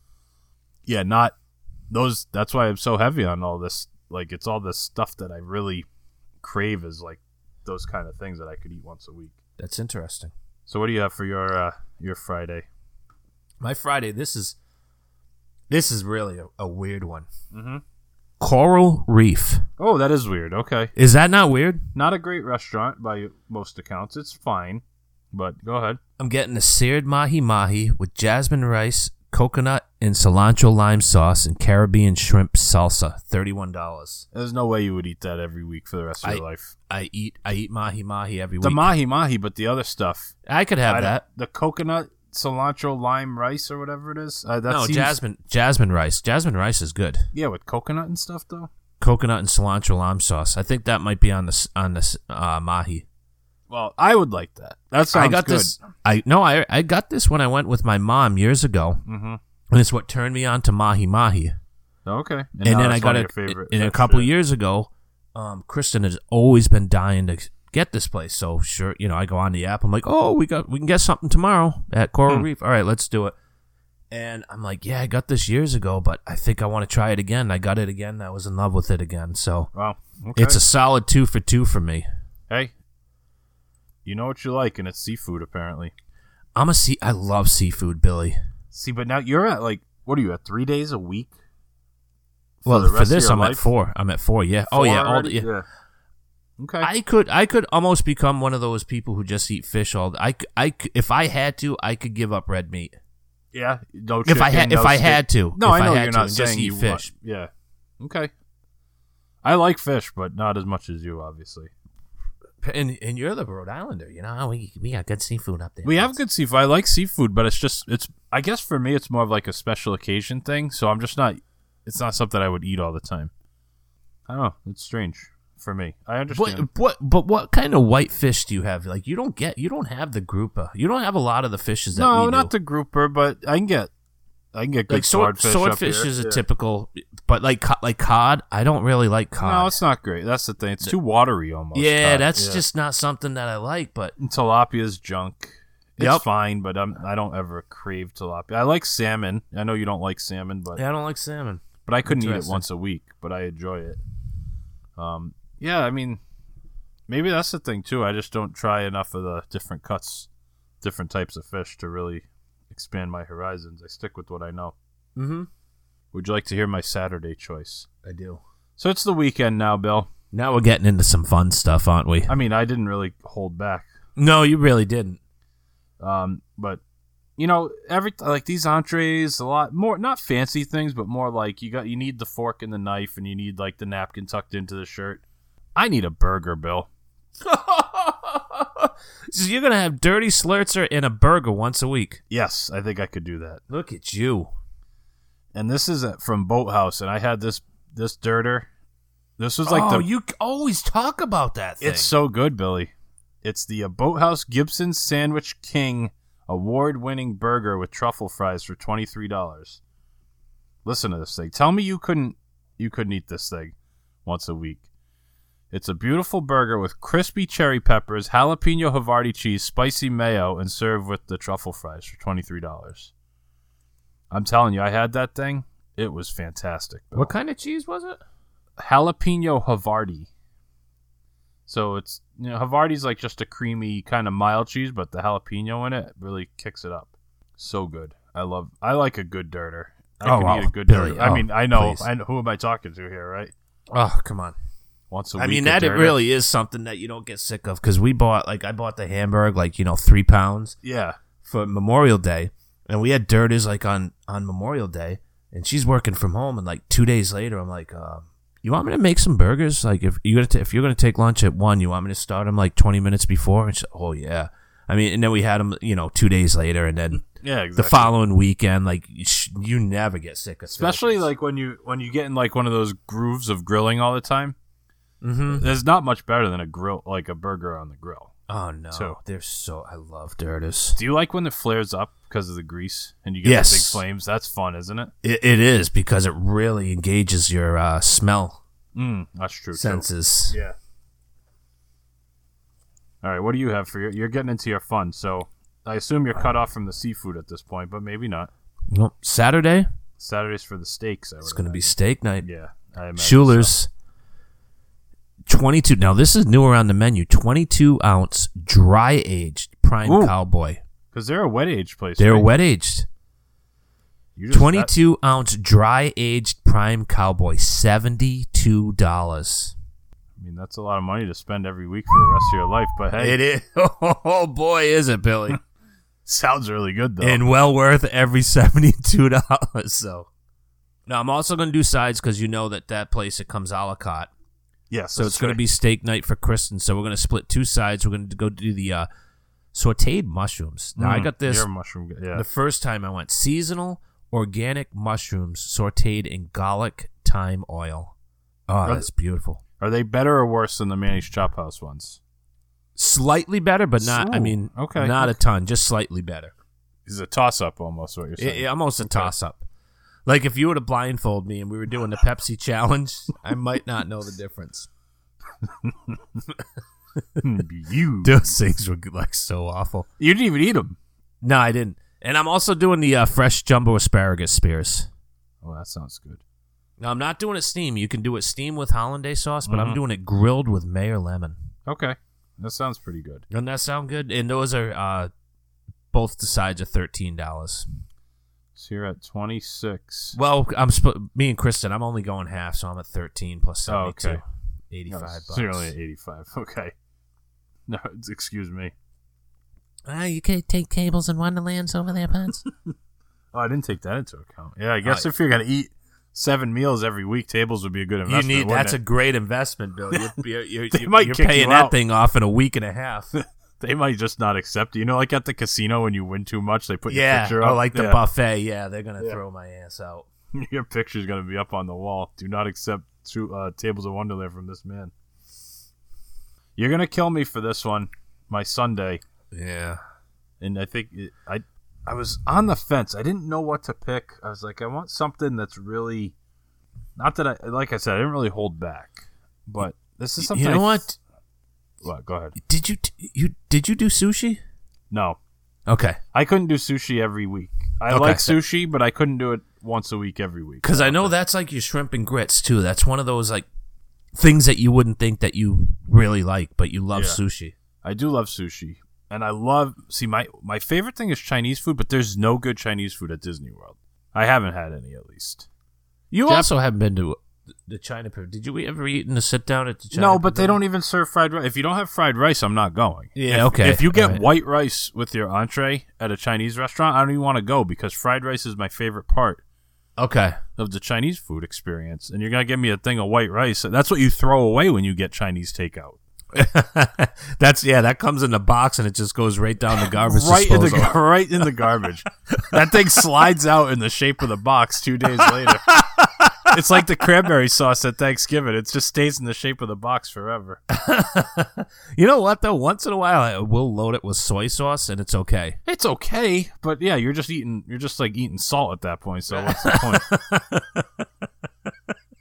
yeah, not those. That's why I'm so heavy on all this. Like it's all this stuff that I really crave is like those kind of things that I could eat once a week. That's interesting. So what do you have for your uh, your Friday? My Friday. This is this is really a, a weird one. Mm-hmm. Coral Reef. Oh, that is weird. Okay. Is that not weird? Not a great restaurant by most accounts. It's fine, but go ahead. I'm getting a seared mahi mahi with jasmine rice, coconut, and cilantro lime sauce and Caribbean shrimp salsa. Thirty-one dollars. There's no way you would eat that every week for the rest of I- your life. I eat I eat mahi mahi every The week. mahi mahi, but the other stuff. I could have I don't- that. The coconut, cilantro, lime rice, or whatever it is. Uh, that No, seems, jasmine jasmine rice. Jasmine rice is good. Yeah, with coconut and stuff though. Coconut and cilantro lime sauce. I think that might be on the s- on the s- uh, mahi. Well, I would like that. That sounds I got good. this. I no, I I got this when I went with my mom years ago, Mm-hmm. and it's what turned me on to mahi mahi. Okay. And, And, now then I it's got one it of your favorite in a fish, couple yeah. years ago. Um, Kristen has always been dying to get this place, so sure, you know, I go on the app. I'm like, oh, we got we can get something tomorrow at Coral Hmm. Reef. All right, let's do it. And I'm like, yeah, I got this years ago, but I think I want to try it again. I got it again. I was in love with it again. So Wow. Okay. it's a solid two for two for me. hey. You know what you like, and it's seafood apparently. I'm a sea. I love seafood, Billy. See, but now you're at like what are you at? Three days a week Well, the for, rest of this, your I'm life? at four. I'm at four. Yeah. oh Four yeah. All already? the, yeah. Okay. I could I could almost become one of those people who just eat fish all. I, c- I c- if I had to, I could give up red meat. yeah. No If I chicken, had no if I steak. had to. No, if I know had you're to not and just saying eat you fish. want- Yeah. Okay. I like fish, but not as much as you, obviously. And and you're the Rhode Islander, you know. we we got good seafood up there. We have good seafood. I like seafood, but it's just it's. I guess for me, it's more of like a special occasion thing. So I'm just not. It's not something I would eat all the time. I don't know. It's strange for me. I understand. What what but what kind of white fish do you have? Like you don't get you don't have the grouper. You don't have a lot of the fishes that no, we not do. the grouper, but I can get. I can get good Like sword, swordfish. swordfish up here. is a Yeah. typical, but like co- like cod, I don't really like cod. No, it's not great. That's the thing. It's too watery almost. yeah, cod. that's Yeah. just not something that I like. But And tilapia's junk. It's Yep. fine, but I'm, I don't ever crave tilapia. I like salmon. I know you don't like salmon, but yeah, I don't like salmon. but I couldn't eat it Interesting. once a week. But I enjoy it. Um, yeah, I mean, maybe that's the thing too. I just don't try enough of the different cuts, different types of fish to really expand my horizons. I stick with what I know. Mm-hmm. Would you like to hear my Saturday choice? I do. So it's the weekend now, Bill. Now we're getting into some fun stuff, aren't we? I mean, I didn't really hold back. No, you really didn't. Um, but you know, every like these entrees, a lot more not fancy things, but more like you got you need the fork and the knife, and you need like the napkin tucked into the shirt. I need a burger, Bill. So you're gonna have dirty slurzer and a burger once a week. Yes, I think I could do that. Look at you. And this is at- from Boathouse, and I had this this dirter. This was like oh, the. you always talk about that thing. It's so good, Billy. It's the uh, Boathouse Gibson Sandwich King award-winning burger with truffle fries for twenty-three dollars. Listen to this thing. Tell me you couldn't you couldn't eat this thing once a week. It's a beautiful burger with crispy cherry peppers, jalapeno Havarti cheese, spicy mayo, and served with the truffle fries for twenty-three dollars. I'm telling you, I had that thing. It was fantastic. Bill. What kind of cheese was it? Jalapeno Havarti. So it's, you know, Havarti's like just a creamy kind of mild cheese, but the jalapeno in it really kicks it up. So good. I love. I like a good dirter. I Oh, could wow. eat a good Billy, dirter. I oh, mean, I know. please. I know. Who am I talking to here, right? Oh, come on. Once a I week. mean, a that it dirter. really is something that you don't get sick of because we bought, like, I bought the hamburger, like, you know, three pounds Yeah. for Memorial Day, and we had dirters, like, on, on Memorial Day, and she's working from home, and, like, two days later, I'm like, uh, you want me to make some burgers? Like, if you're gonna t- if you're gonna take lunch at one, you want me to start them, like, twenty minutes before? And she's, oh, yeah. I mean, and then we had them, you know, two days later, and then Yeah. Exactly. the following weekend, like, you, sh- you never get sick of Especially Phillies. like when you when you get in like one of those grooves of grilling all the time. Mhm. There's not much better than a grill, like a burger on the grill. Oh, no. too. They're so, I love dirters. Do you like when it flares up because of the grease and you get Yes. the big flames? That's fun, isn't it? It, it is because it really engages your uh, smell Mm, that's true. too. senses. Yeah. All right, what do you have for your? You're getting into your fun, so I assume you're cut off from the seafood at this point, but maybe not. Well, Saturday, Saturdays for the steaks. I it's would going to be imagine. steak night. Yeah, I imagine Schuler's twenty-two. Now this is newer on the menu. twenty-two ounce dry aged prime Ooh. cowboy. because they're a wet age place. They're right? wet aged. You just- twenty-two ounce dry aged prime cowboy. Seventy-two dollars. I mean, that's a lot of money to spend every week for the rest of your life. But hey, It is. Oh boy, is it, Billy? sounds really good though. And well worth every seventy-two dollars. So, now I'm also going to do sides because you know that that place it comes a la carte. yes, So it's going to be steak night for Kristen. So we're going to split two sides. We're going to go do the uh, sautéed mushrooms. Now I got this Your mushroom. guy, Yeah, the first time I went. Seasonal organic mushrooms sautéed in garlic thyme oil. Oh, that's beautiful. are they better or worse than the Manny's Chop House ones? Slightly better, but not. I Ooh, mean, okay. not a ton. Just slightly better. It's a toss up almost. What you're It, saying? it- almost a toss up. Like if you were to blindfold me and we were doing the Pepsi challenge, I might not know the difference. you Those things were like so awful. you didn't even eat them. No, I didn't. And I'm also doing the uh, fresh jumbo asparagus spears. Oh, that sounds good. Now I'm not doing it steam. You can do it steam with hollandaise sauce, but Mhm. I'm doing it grilled with mayo lemon. Okay, that sounds pretty good. Doesn't that sound good? And those are uh, both the sides are thirteen dollars. So you're at twenty-six. Well, I'm sp- me and Kristen. I'm only going half, so I'm at thirteen plus Oh, seventy-two. okay. eighty-five No, bucks. so you're only at eighty-five. Okay. No, excuse me. Ah, you can take tables and Wonderlands over there, Pants. Oh, I didn't take that into account. Yeah, I guess Uh, if you're gonna eat seven meals every week, tables would be a good You investment. need wouldn't that's a it? great investment, Bill. You're, you're, you're, They you're, might you're kick paying you that out. thing off in a week and a half. They might just not accept you. You know, like at the casino when you win too much, they put your Yeah, picture or up. like the Yeah. buffet. Yeah, they're gonna Yeah. throw my ass out. Your picture's gonna be up on the wall. Do not accept two, uh, tables of Wonderland from this man. You're gonna kill me for this one, my Sunday. Yeah. And I think it, I, I was on the fence. I didn't know what to pick. I was like, I want something that's really, not that I, like I said, I didn't really hold back. But this is something. You know I- what? What? Go ahead. Did you you did you do sushi? No, Okay. I couldn't do sushi every week. I Okay. like sushi, but I couldn't do it once a week every week. Because I know that's like your shrimp and grits too. That's one of those like things that you wouldn't think that you really like, but you love Yeah. sushi. I do love sushi, and I love. See, my my favorite thing is Chinese food, but there's no good Chinese food at Disney World. I haven't had any, at least. You Jap- also haven't been to the China Pavilion. Did you ever eat in the sit down at the China No, but they Pavilion? don't even serve fried rice. If you don't have fried rice, I'm not going. Yeah, If- okay. If you get All right. white rice with your entree at a Chinese restaurant, I don't even want to go because fried rice is my favorite part Okay. of the Chinese food experience. And you're going to give me a thing of white rice. That's what you throw away when you get Chinese takeout. That's yeah. That comes in the box and it just goes right down the garbage Right in the, disposal. gar- right in the garbage. That thing slides out in the shape of the box two days later. It's like the cranberry sauce at Thanksgiving. It just stays in the shape of the box forever. You know what though? Once in a while, I will load it with soy sauce and it's okay. It's okay, but yeah, you're just eating. You're just like eating salt at that point. So what's the point?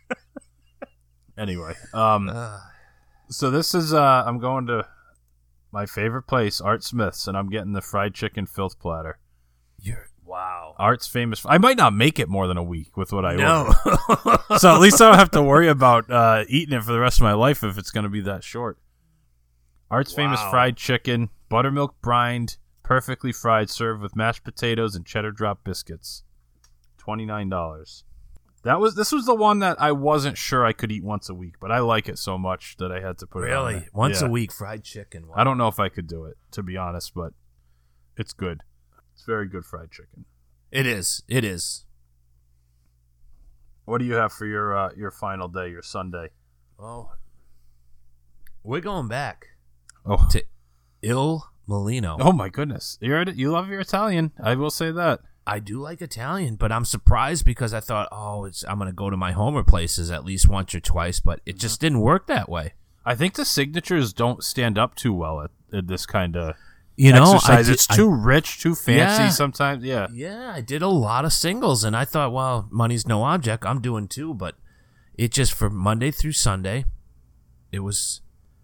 Anyway, um, so this is. Uh, I'm going to my favorite place, Art Smith's, and I'm getting the fried chicken filth platter. You're wow. Art's famous. I might not make it more than a week with what I No. order, so at least I don't have to worry about uh, eating it for the rest of my life if it's going to be that short. Art's famous Wow. fried chicken, buttermilk brined, perfectly fried, served with mashed potatoes and cheddar drop biscuits. twenty-nine dollars. That was this was the one that I wasn't sure I could eat once a week, but I like it so much that I had to put it on Really? there. Once Yeah. a week, fried chicken. Wow. I don't know if I could do it, to be honest, but it's good. It's very good fried chicken. It is. It is. What do you have for your uh, your final day, your Sunday? Oh, we're going back Oh, to Il Molino. oh my goodness! You're you love your Italian. I will say that. I do like Italian, but I'm surprised because I thought, oh, it's I'm gonna go to my Homer places at least once or twice, but it just didn't work that way. I think the signatures don't stand up too well at, at this kind of You know, exercise. I did- it's I- too rich, too fancy Yeah. sometimes. Yeah. Yeah, I did a lot of singles, and I thought, well, money's no object. I'm doing two, but it just for Monday through Sunday, it was.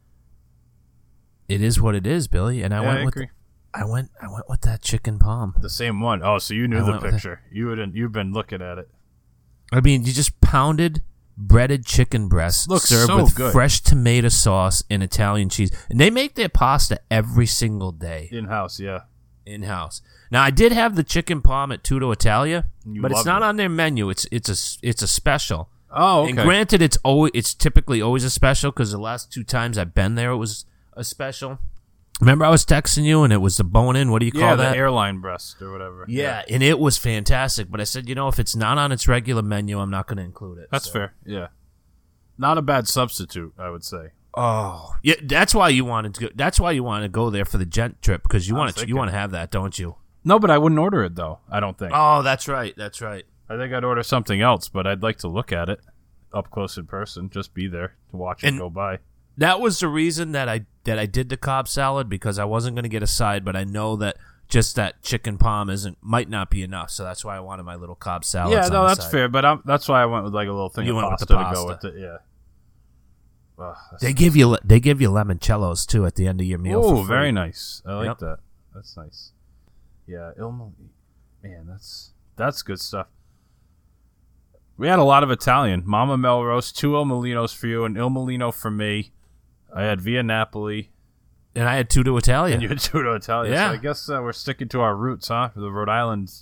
It is what it is, Billy, and I Yeah, went I with. agree. I went. I went with that chicken palm. The same one. Oh, so you knew I the went with picture. You would you've been looking at it. I mean, you just pounded breaded chicken breasts Looks served so with good. fresh tomato sauce and Italian cheese, and they make their pasta every single day In house, yeah. in house. Now, I did have the chicken palm at Tutto Italia, You but it's loved not it. on their menu. It's it's a it's a special. Oh, okay. And granted, it's always it's typically always a special because the last two times I've been there, it was a special. Remember, I was texting you, and it was the bone-in. What do you yeah, call the that? airline breast or whatever. yeah, and it was fantastic. But I said, you know, if it's not on its regular menu, I'm not going to include it. That's So- fair. Yeah. Not a bad substitute, I would say. Oh, yeah. That's why you wanted to. Go, that's why you want to go there for the gent trip because you I want was to. You thinking. want to have that, don't you? No, but I wouldn't order it though. I don't think. Oh, that's right. That's right. I think I'd order something else, but I'd like to look at it up close in person. Just be there to watch it And- go by. That was the reason that I that I did the Cobb salad because I wasn't going to get a side, but I know that just that chicken palm isn't might not be enough, so that's why I wanted my little Cobb salad. Yeah, no, that's fair. But I'm, that's why I went with like a little thing You of went with pasta, the to go pasta. with it. Yeah. Ugh, that's- They give you they give you limoncellos too at the end of your meal. Oh, for free. very nice. I like Yep. that. That's nice. Yeah, Il Mol- man, that's that's good stuff. We had a lot of Italian. Mama Melrose, two Il Molinos for you, and Il Molino for me. I had Via Napoli, And I had Tutto Italia. and you had Tutto Italia. Yeah. So I guess uh, we're sticking to our roots, huh? The Rhode Island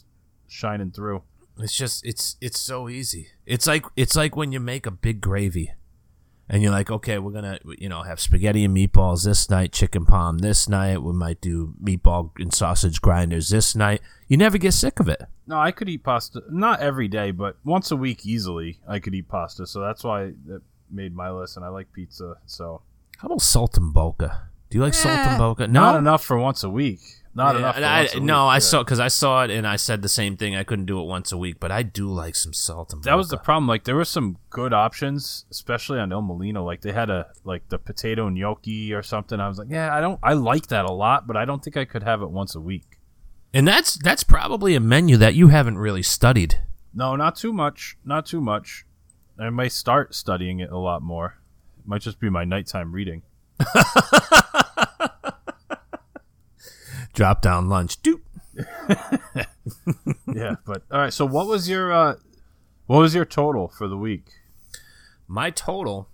shining through. It's just it's it's so easy. It's like it's like when you make a big gravy, and you're like, okay, we're gonna you know have spaghetti and meatballs this night, chicken parm this night. We might do meatball and sausage grinders this night. You never get sick of it. No, I could eat pasta, not every day, but once a week easily. I could eat pasta, so that's why it made my list. And I like pizza, so How about saltimbocca? Do you like Eh, saltimbocca? not enough for once a week. Not Yeah, enough. For and I, once a no, week. I Yeah. saw because I saw it and I said the same thing. I couldn't do it once a week, but I do like some saltimbocca. That was the problem. Like there were some good options, especially on El Molino. Like they had a like the potato gnocchi or something. I was like, yeah, I don't. I like that a lot, but I don't think I could have it once a week. And that's that's probably a menu that you haven't really studied. No, not too much. Not too much. I might start studying it a lot more. It might just be my nighttime reading. Drop down lunch. Doot. Yeah, but all right. So what was your uh, what was your total for the week? My total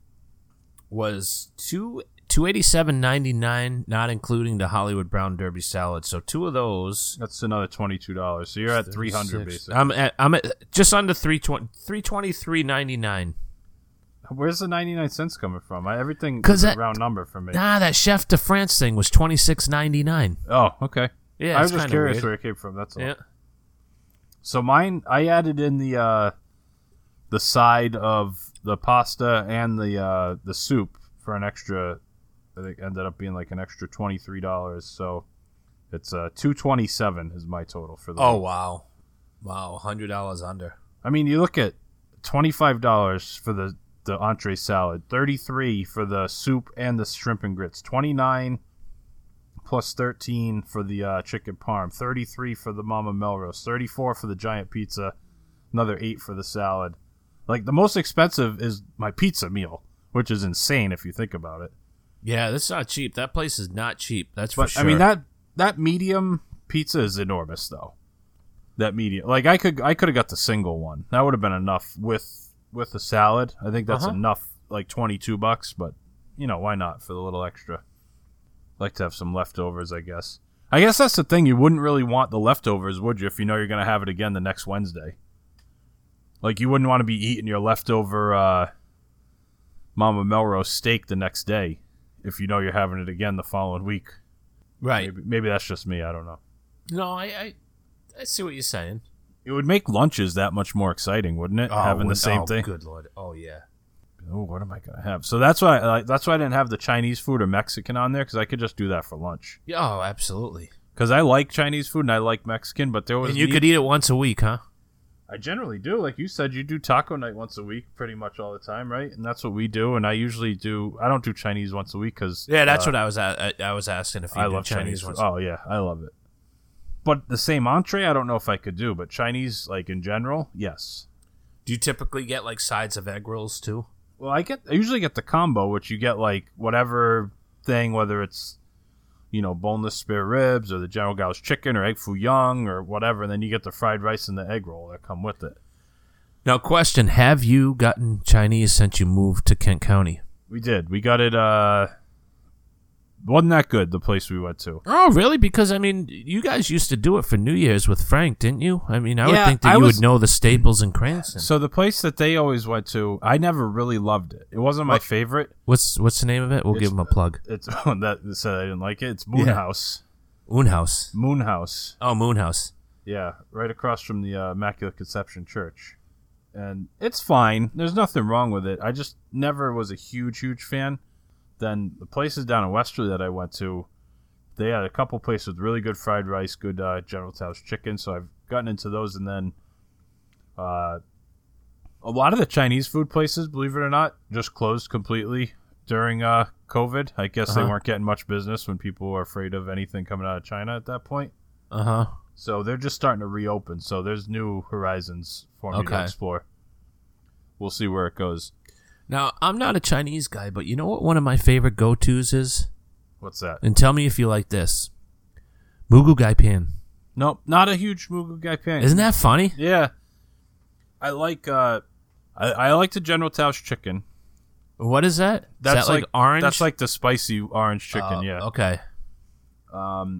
was two two eighty seven ninety nine, not including the Hollywood Brown Derby salad. So two of those. That's another twenty two dollars. So you're at three hundred basically. I'm at I'm at just under three twenty three twenty three ninety nine. Where's the ninety nine cents coming from? I, everything 'Cause is a that- round number for me. Nah, that Chef de France thing was twenty six ninety nine. Oh, okay. Yeah, I it's was just kinda curious weird. where it came from. That's all. Yeah. So mine, I added in the uh, the side of the pasta and the uh, the soup for an extra. I think ended up being like an extra twenty three dollars. So it's uh, two twenty seven is my total for the. Oh week. wow, wow, hundred dollars under. I mean, you look at twenty five dollars for the the entree salad, thirty three for the soup and the shrimp and grits, twenty nine. Plus thirteen for the uh, chicken parm, thirty-three for the Mama Melrose, thirty-four for the giant pizza, another eight for the salad. Like the most expensive is my pizza meal, which is insane if you think about it. Yeah, that's not cheap. That place is not cheap. That's for But sure. I mean that that medium pizza is enormous though. That medium, like I could I could have got the single one. That would have been enough with with the salad. I think that's Uh-huh. enough, like twenty-two bucks. But you know why not for the little extra. Like to have some leftovers, I guess. I guess that's the thing. You wouldn't really want the leftovers, would you, if you know you're going to have it again the next Wednesday? Like, you wouldn't want to be eating your leftover uh, Mama Melrose steak the next day if you know you're having it again the following week. right? Maybe, maybe that's just me. I don't know. No, I, I I see what you're saying. It would make lunches that much more exciting, wouldn't it? having the would- same oh, thing. Good lord. Oh yeah. Oh, what am I going to have? So that's why uh, that's why I didn't have the Chinese food or Mexican on there, because I could just do that for lunch. Yeah, oh, absolutely. Because I like Chinese food and I like Mexican, but there was And you need- could eat it once a week, huh? I generally do. Like you said, you do taco night once a week pretty much all the time, right? And that's what we do. And I usually do, I don't do Chinese once a week because... Yeah, that's what I was at, I, I was asking if you I did love Chinese, Chinese, ones. food. Oh, yeah, I love it. But the same entree, I don't know if I could do. But Chinese, like in general, yes. Do you typically get like sides of egg rolls too? Well, I get I usually get the combo, which you get like whatever thing, whether it's, you know, boneless spare ribs or the General Gao's chicken or egg foo young or whatever. And then you get the fried rice and the egg roll that come with it. Now, question: have you gotten Chinese since you moved to Kent County? We did. We got it. uh Wasn't that good, the place we went to? Oh, really? Because I mean, you guys used to do it for New Year's with Frank, didn't you? I mean, I would Yeah, think that I you was- would know the staples in Cranston. So the place that they always went to, I never really loved it. It wasn't my What? favorite. What's what's the name of it? We'll It's- give them a plug. It's that said I didn't like it. It's Moon Yeah. House. Moonhouse. Moon House. Oh, Moonhouse. Yeah, right across from the uh, Immaculate Conception Church. And it's fine. There's nothing wrong with it. I just never was a huge, huge fan. Then the places down in Westerly that I went to, they had a couple places with really good fried rice, good uh, General Tso's chicken. So I've gotten into those. And then uh, a lot of the Chinese food places, believe it or not, just closed completely during uh, COVID. I guess they Uh-huh. weren't getting much business when people were afraid of anything coming out of China at that point. Uh huh. So they're just starting to reopen. So there's new horizons for me to Okay. explore. We'll see where it goes. Now, I'm not a Chinese guy, but you know what one of my favorite go-tos is? What's that? And tell me if you like this. Mugu Gai Pan. Nope, not a huge Mugu Gai Pan. Isn't that funny? Yeah. I like uh I, I like the General Tso's chicken. What is that? Is That's that like, orange? That's like the spicy orange chicken, Oh, yeah. Okay. Um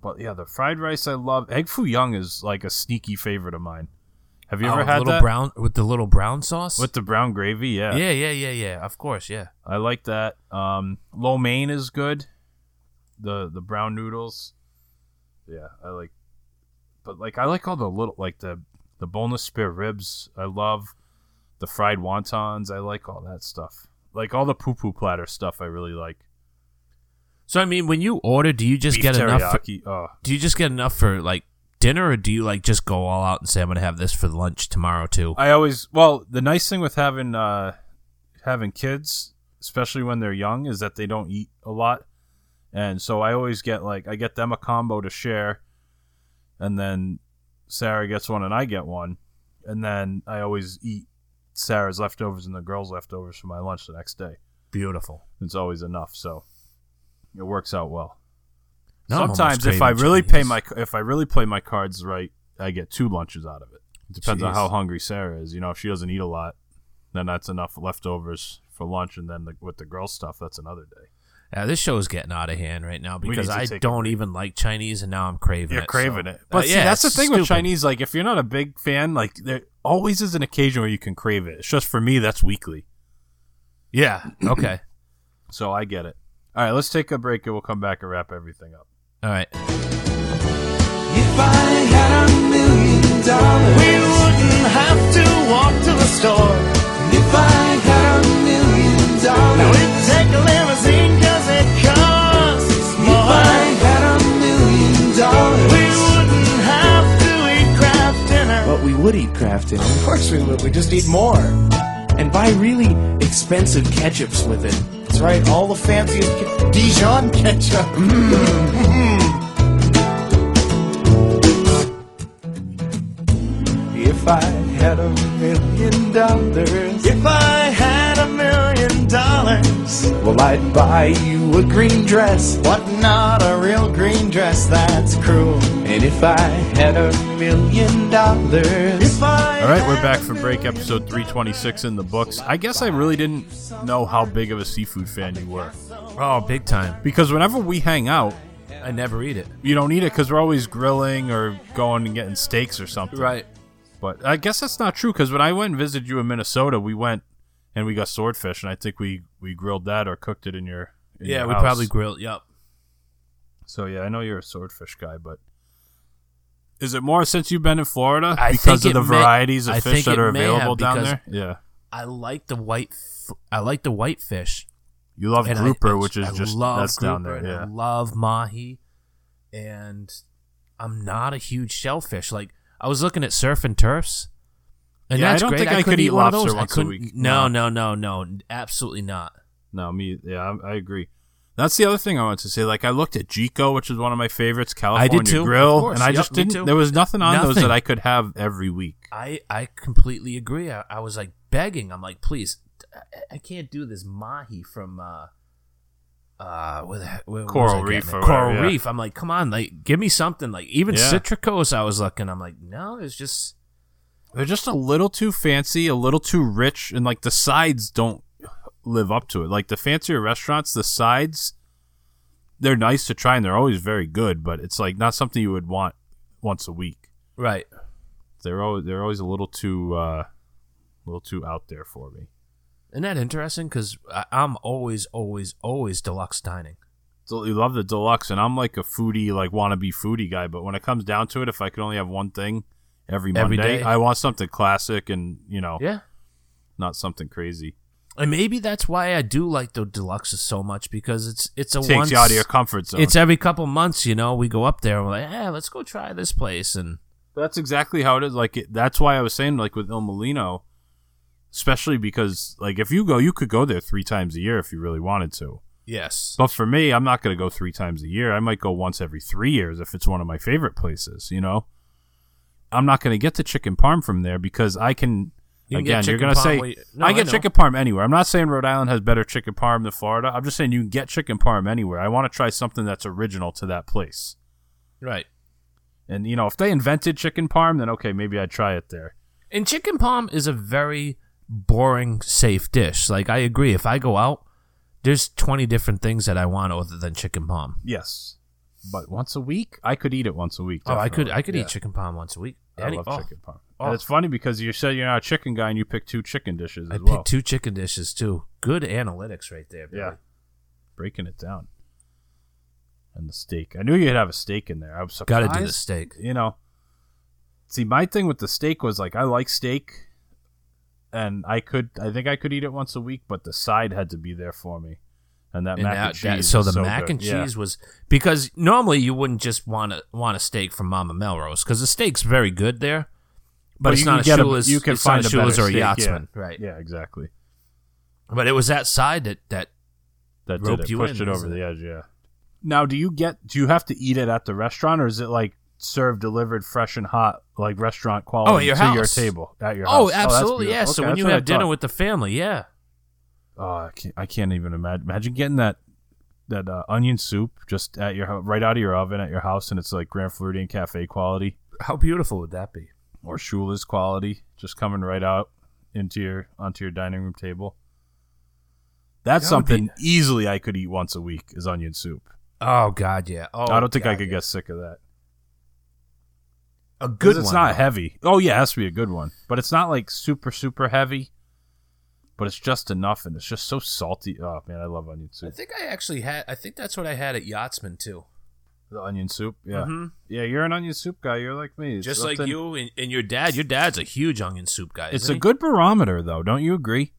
but yeah, the fried rice I love. Egg foo young is like a sneaky favorite of mine. Have you Oh, ever had little that brown with the little brown sauce? with the brown gravy? Yeah, yeah, yeah, yeah, yeah. Of course, yeah. I like that. Um, lo mein is good. The the brown noodles. Yeah, I like. But like, I like all the little like the the boneless spare ribs. I love the fried wontons. I like all that stuff. Like all the poo poo platter stuff. I really like. So I mean, when you order, do you just Beef get enough? For, teriyaki. Oh. do you just get enough for like dinner, or do you like just go all out and say I'm gonna have this for lunch tomorrow too? I always well, the nice thing with having uh, having kids, especially when they're young, is that they don't eat a lot, and so I always get like I get them a combo to share, and then Sarah gets one and I get one, and then I always eat Sarah's leftovers and the girls' leftovers for my lunch the next day. Beautiful. It's always enough, so it works out well. Now I'm almost Sometimes if I craving really Chinese. pay my if I really play my cards right, I get two lunches out of it. It depends on Jeez. how hungry Sarah is. You know, if she doesn't eat a lot, then that's enough leftovers for lunch, and then the, with the girl stuff, that's another day. Yeah, this show is getting out of hand right now because need to I take a don't break. even like Chinese, and now I'm craving You're it. craving so- it, but Uh, see, yeah, that's the it's thing with stupid. Chinese. Like, if you're not a big fan, like there always is an occasion where you can crave it. It's just for me, that's weekly, Yeah. Okay. so I get it. All right, let's take a break, and we'll come back and wrap everything up. All right. If I had a million dollars, we wouldn't have to walk to the store. And if I had a million dollars, we'd take a limousine cause it costs more. If I had a million dollars, we wouldn't have to eat Kraft dinner. But we would eat Kraft dinner. Of course we would. We just eat more. And buy really expensive ketchups with it. That's right, all the fanciest ke- Dijon ketchup. Mm. If I had a million dollars, if I had a million dollars, well, I'd buy you a green dress, but not a real green dress, that's cruel. And if I had a million dollars, if I All right, we're back from break, episode three twenty-six in the books. I guess I really didn't know how big of a seafood fan you were, Oh, big time. because whenever we hang out, I never eat it. you don't eat it because we're always grilling or going and getting steaks or something. Right. But I guess that's not true, because when I went and visited you in Minnesota, we went and we got swordfish, and I think we, we grilled that or cooked it in your in Yeah, your we house. probably grilled. Yep. So yeah, I know you're a swordfish guy, but is it more since you've been in Florida I because think of the it may- varieties of I fish think that it are may available have, down because- there? Yeah, I like the white. F- I like the white fish. you love And I- grouper, I- which is I just love that's down grouper, there. and Yeah, I love mahi, and I'm not a huge shellfish. Like I was looking at surf and turfs, and Yeah, I that's don't great. think I couldn't could eat one of lobster those. once I a couldn't, week. No, No. no, no, no, absolutely not. no, me. Yeah, I, I agree. That's the other thing I wanted to say. Like I looked at Jico, which is one of my favorites, California too, Grill, of course. and I Yep, just me didn't. too. There was nothing on those Nothing. that I could have every week. I I completely agree. I, I was like begging. I'm like, please, I, I can't do this mahi from uh uh where the, heck- where, where was Coral I Reef getting or it? Coral whatever, yeah. Reef. I'm like, come on, like give me something. Like even Yeah. Citricos, I was looking. I'm like, no, it's just They're just a little too fancy, a little too rich, and like the sides don't live up to it. Like the fancier restaurants, the sides, they're nice to try and they're always very good, but it's like not something you would want once a week. right. They're always they're always a little too uh, a little too out there for me. Isn't that interesting? Because I'm always, always, always deluxe dining. So you love the deluxe, and I'm like a foodie, like wannabe foodie guy. But when it comes down to it, if I could only have one thing every Every Monday, day. I want something classic and you know, Yeah. not something crazy. And maybe that's why I do like the deluxes so much, because it's it's a Takes once, you out of your comfort zone. It's every couple months, you know, we go up there and we're like, yeah, let's go try this place. And That's exactly how it is. Like it, that's why I was saying, like with Il Molino, especially because like if you go, you could go there three times a year if you really wanted to. yes. But for me, I'm not going to go three times a year. I might go once every three years if it's one of my favorite places. You know, I'm not going to get the chicken parm from there because I can. You can get again, you're chicken going to parm say where you- No, I I get know. chicken parm anywhere. I'm not saying Rhode Island has better chicken parm than Florida. I'm just saying you can get chicken parm anywhere. I want to try something that's original to that place. Right. And you know, if they invented chicken parm, then okay, maybe I'd try it there. And chicken parm is a very boring, safe dish. Like, I agree. If I go out, there's twenty different things that I want other than chicken parm. Yes. But once a week, I could eat it once a week. Oh, I could definitely. I could Yeah. eat chicken parm once a week. I Any- love oh, chicken parm. Oh. And it's funny because you said you're not a chicken guy and you picked two chicken dishes I as picked well. two chicken dishes too. Good analytics right there. Billy. Yeah. Breaking it down. And the steak. I knew you'd have a steak in there. I was Got surprised. to do the steak. You know, see, my thing with the steak was like I like steak, and I could, I think I could eat it once a week, but the side had to be there for me, and that And mac that- and cheese. that- so was the so mac good. and Yeah. cheese was because normally you wouldn't just want to want a steak from Mama Melrose because the steak's very good there, but, But it's you not can a get a- Shula's. you can it's find not a a better Shula's or a steak, yeah. Yachtsman, right? Yeah, exactly. But it was that side that that That Roped did it. you Pushed in, it over isn't the it? edge. Yeah. Now, do you get? Do you have to eat it at the restaurant, or is it like served, delivered, fresh and hot, like restaurant quality Oh, at your to house. your table at your oh house? that's absolutely beautiful. yeah. So Okay, when that's you what I have dinner thought. with the family, yeah. Oh, I can't, I can't even imagine. Imagine getting that that uh, onion soup just at your hou- right out of your oven at your house, and it's like Grand Floridian Cafe quality How beautiful would that be? or Shula's quality, just coming right out into your onto your dining room table. That's That would be- something easily I could eat once a week is onion soup. Oh God, yeah. Oh, I don't think I God, could yeah. get sick of that. a 'Cause good it's one. not though. heavy. Oh yeah, it has to be a good one, but it's not like super super heavy. But it's just enough, and it's just so salty. Oh man, I love onion I soup. think I actually had. I think that's what I had at Yachtsman too. The onion soup, yeah, Mhm. yeah. You're an onion soup guy. You're like me. It's Just like something- you and, and your dad. Your dad's a huge onion soup guy. It's isn't a he? good barometer, though. Don't you agree?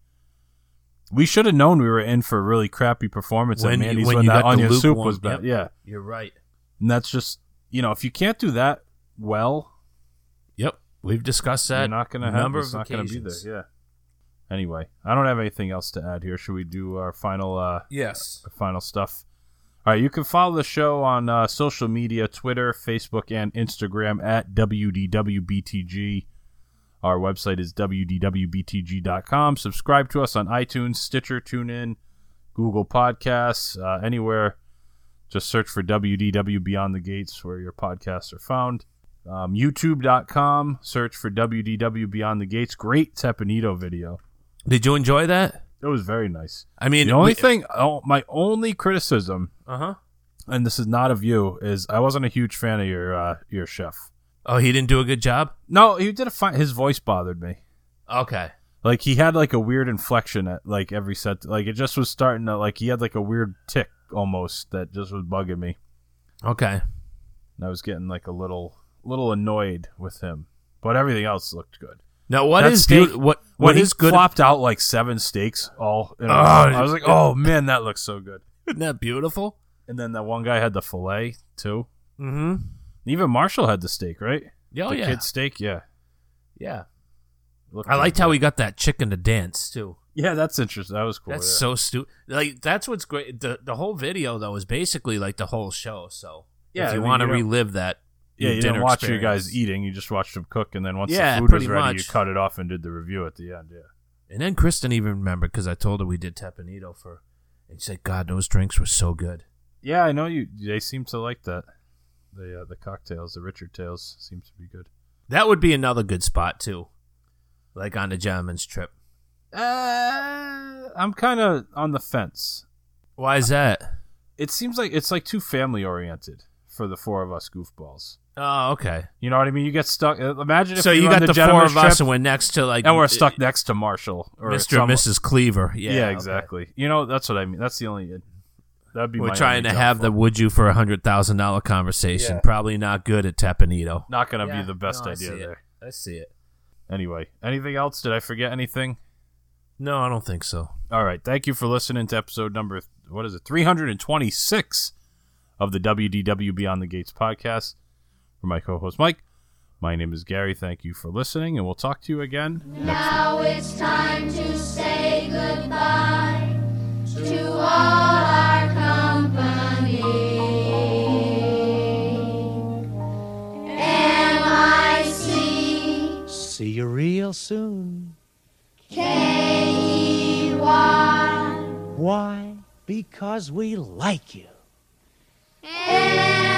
We should have known we were in for a really crappy performance When at you- Mandy's when when, you that got the onion soup lukewarm- was bad. yep. Yeah, You're right. and that's just you know if you can't do that well, Yep, we've discussed that. you're not gonna a have. number It's of not gonna be occasions. there. Yeah. Anyway, I don't have anything else to add here. Should we do our final? uh Yes. final stuff. All right, you can follow the show on uh, social media, Twitter, Facebook, and Instagram at W D W B T G. Our website is W D W B T G dot com. Subscribe to us on iTunes, Stitcher, TuneIn, Google Podcasts, uh, anywhere. Just search for W D W Beyond the Gates where your podcasts are found. Um, YouTube dot com, search for W D W Beyond the Gates. Great Tepanito video. Did you enjoy that? It was very nice. I mean, The only we- thing, oh, my only criticism, Uh-huh. and this is not of you, is I wasn't a huge fan of your uh, your chef. Oh, he didn't do a good job? No, he did a fine. His voice bothered me. Okay. Like he had like a weird inflection at like every set. Like it just was starting to like he had like a weird tick almost that just was bugging me. Okay. And I was getting like a little little annoyed with him, but everything else looked good. Now, what That is steak- good? What When what he is good? flopped out like seven steaks all, in a Oh, row, I was like, oh man, that looks so good. Isn't that beautiful? And then that one guy had the fillet too. Mm-hmm. Even Marshall had the steak, right? Oh, the yeah. kid steak, yeah. Yeah. Looked I liked good. how he got that chicken to dance, too. Yeah, that's interesting. That was cool. That's yeah. so stupid. Like, that's what's great. The the whole video, though, is basically like the whole show. So, Yeah, if I you mean, want to you don't- relive that, Yeah, your you dinner didn't watch you experience. guys eating. You just watched them cook, and then once Yeah, the food was pretty ready, you much. cut it off and did the review at the end. Yeah. And then Kristen even remembered because I told her we did Tepanito for, and she said, "God, those drinks were so good." Yeah, I know you. They seem to like that. The uh, the cocktails, the Richard Tales, seems to be good. That would be another good spot too, like on the gentleman's trip. Uh, I'm kind of on the fence. Why is that? It seems like it's like too family oriented for the four of us goofballs. Oh, okay. You know what I mean? You get stuck. uh, Imagine if So we you were on got the, four gentleman's of us, trip and we're next to like, and we're stuck next to Marshall or Mister and some- Missus Cleaver. Yeah, Yeah, okay. exactly. You know, that's what I mean. That's the only. That'd be. We're my trying only to have the downfall. "Would you for a hundred thousand dollar" conversation. Yeah. Probably not good at Tepanito. Not going to Yeah, be the best no, I idea see it. there. I see it. Anyway, anything else? Did I forget anything? No, I don't think so. All right. Thank you for listening to episode number, what is it, three hundred twenty-six of the W D W Beyond the Gates podcast. For my co-host, Mike, my name is Gary. Thank you for listening, and we'll talk to you again next week. Now it's time to say goodbye to all our company. M I C See you real soon. K E Y Why? Because we like you. M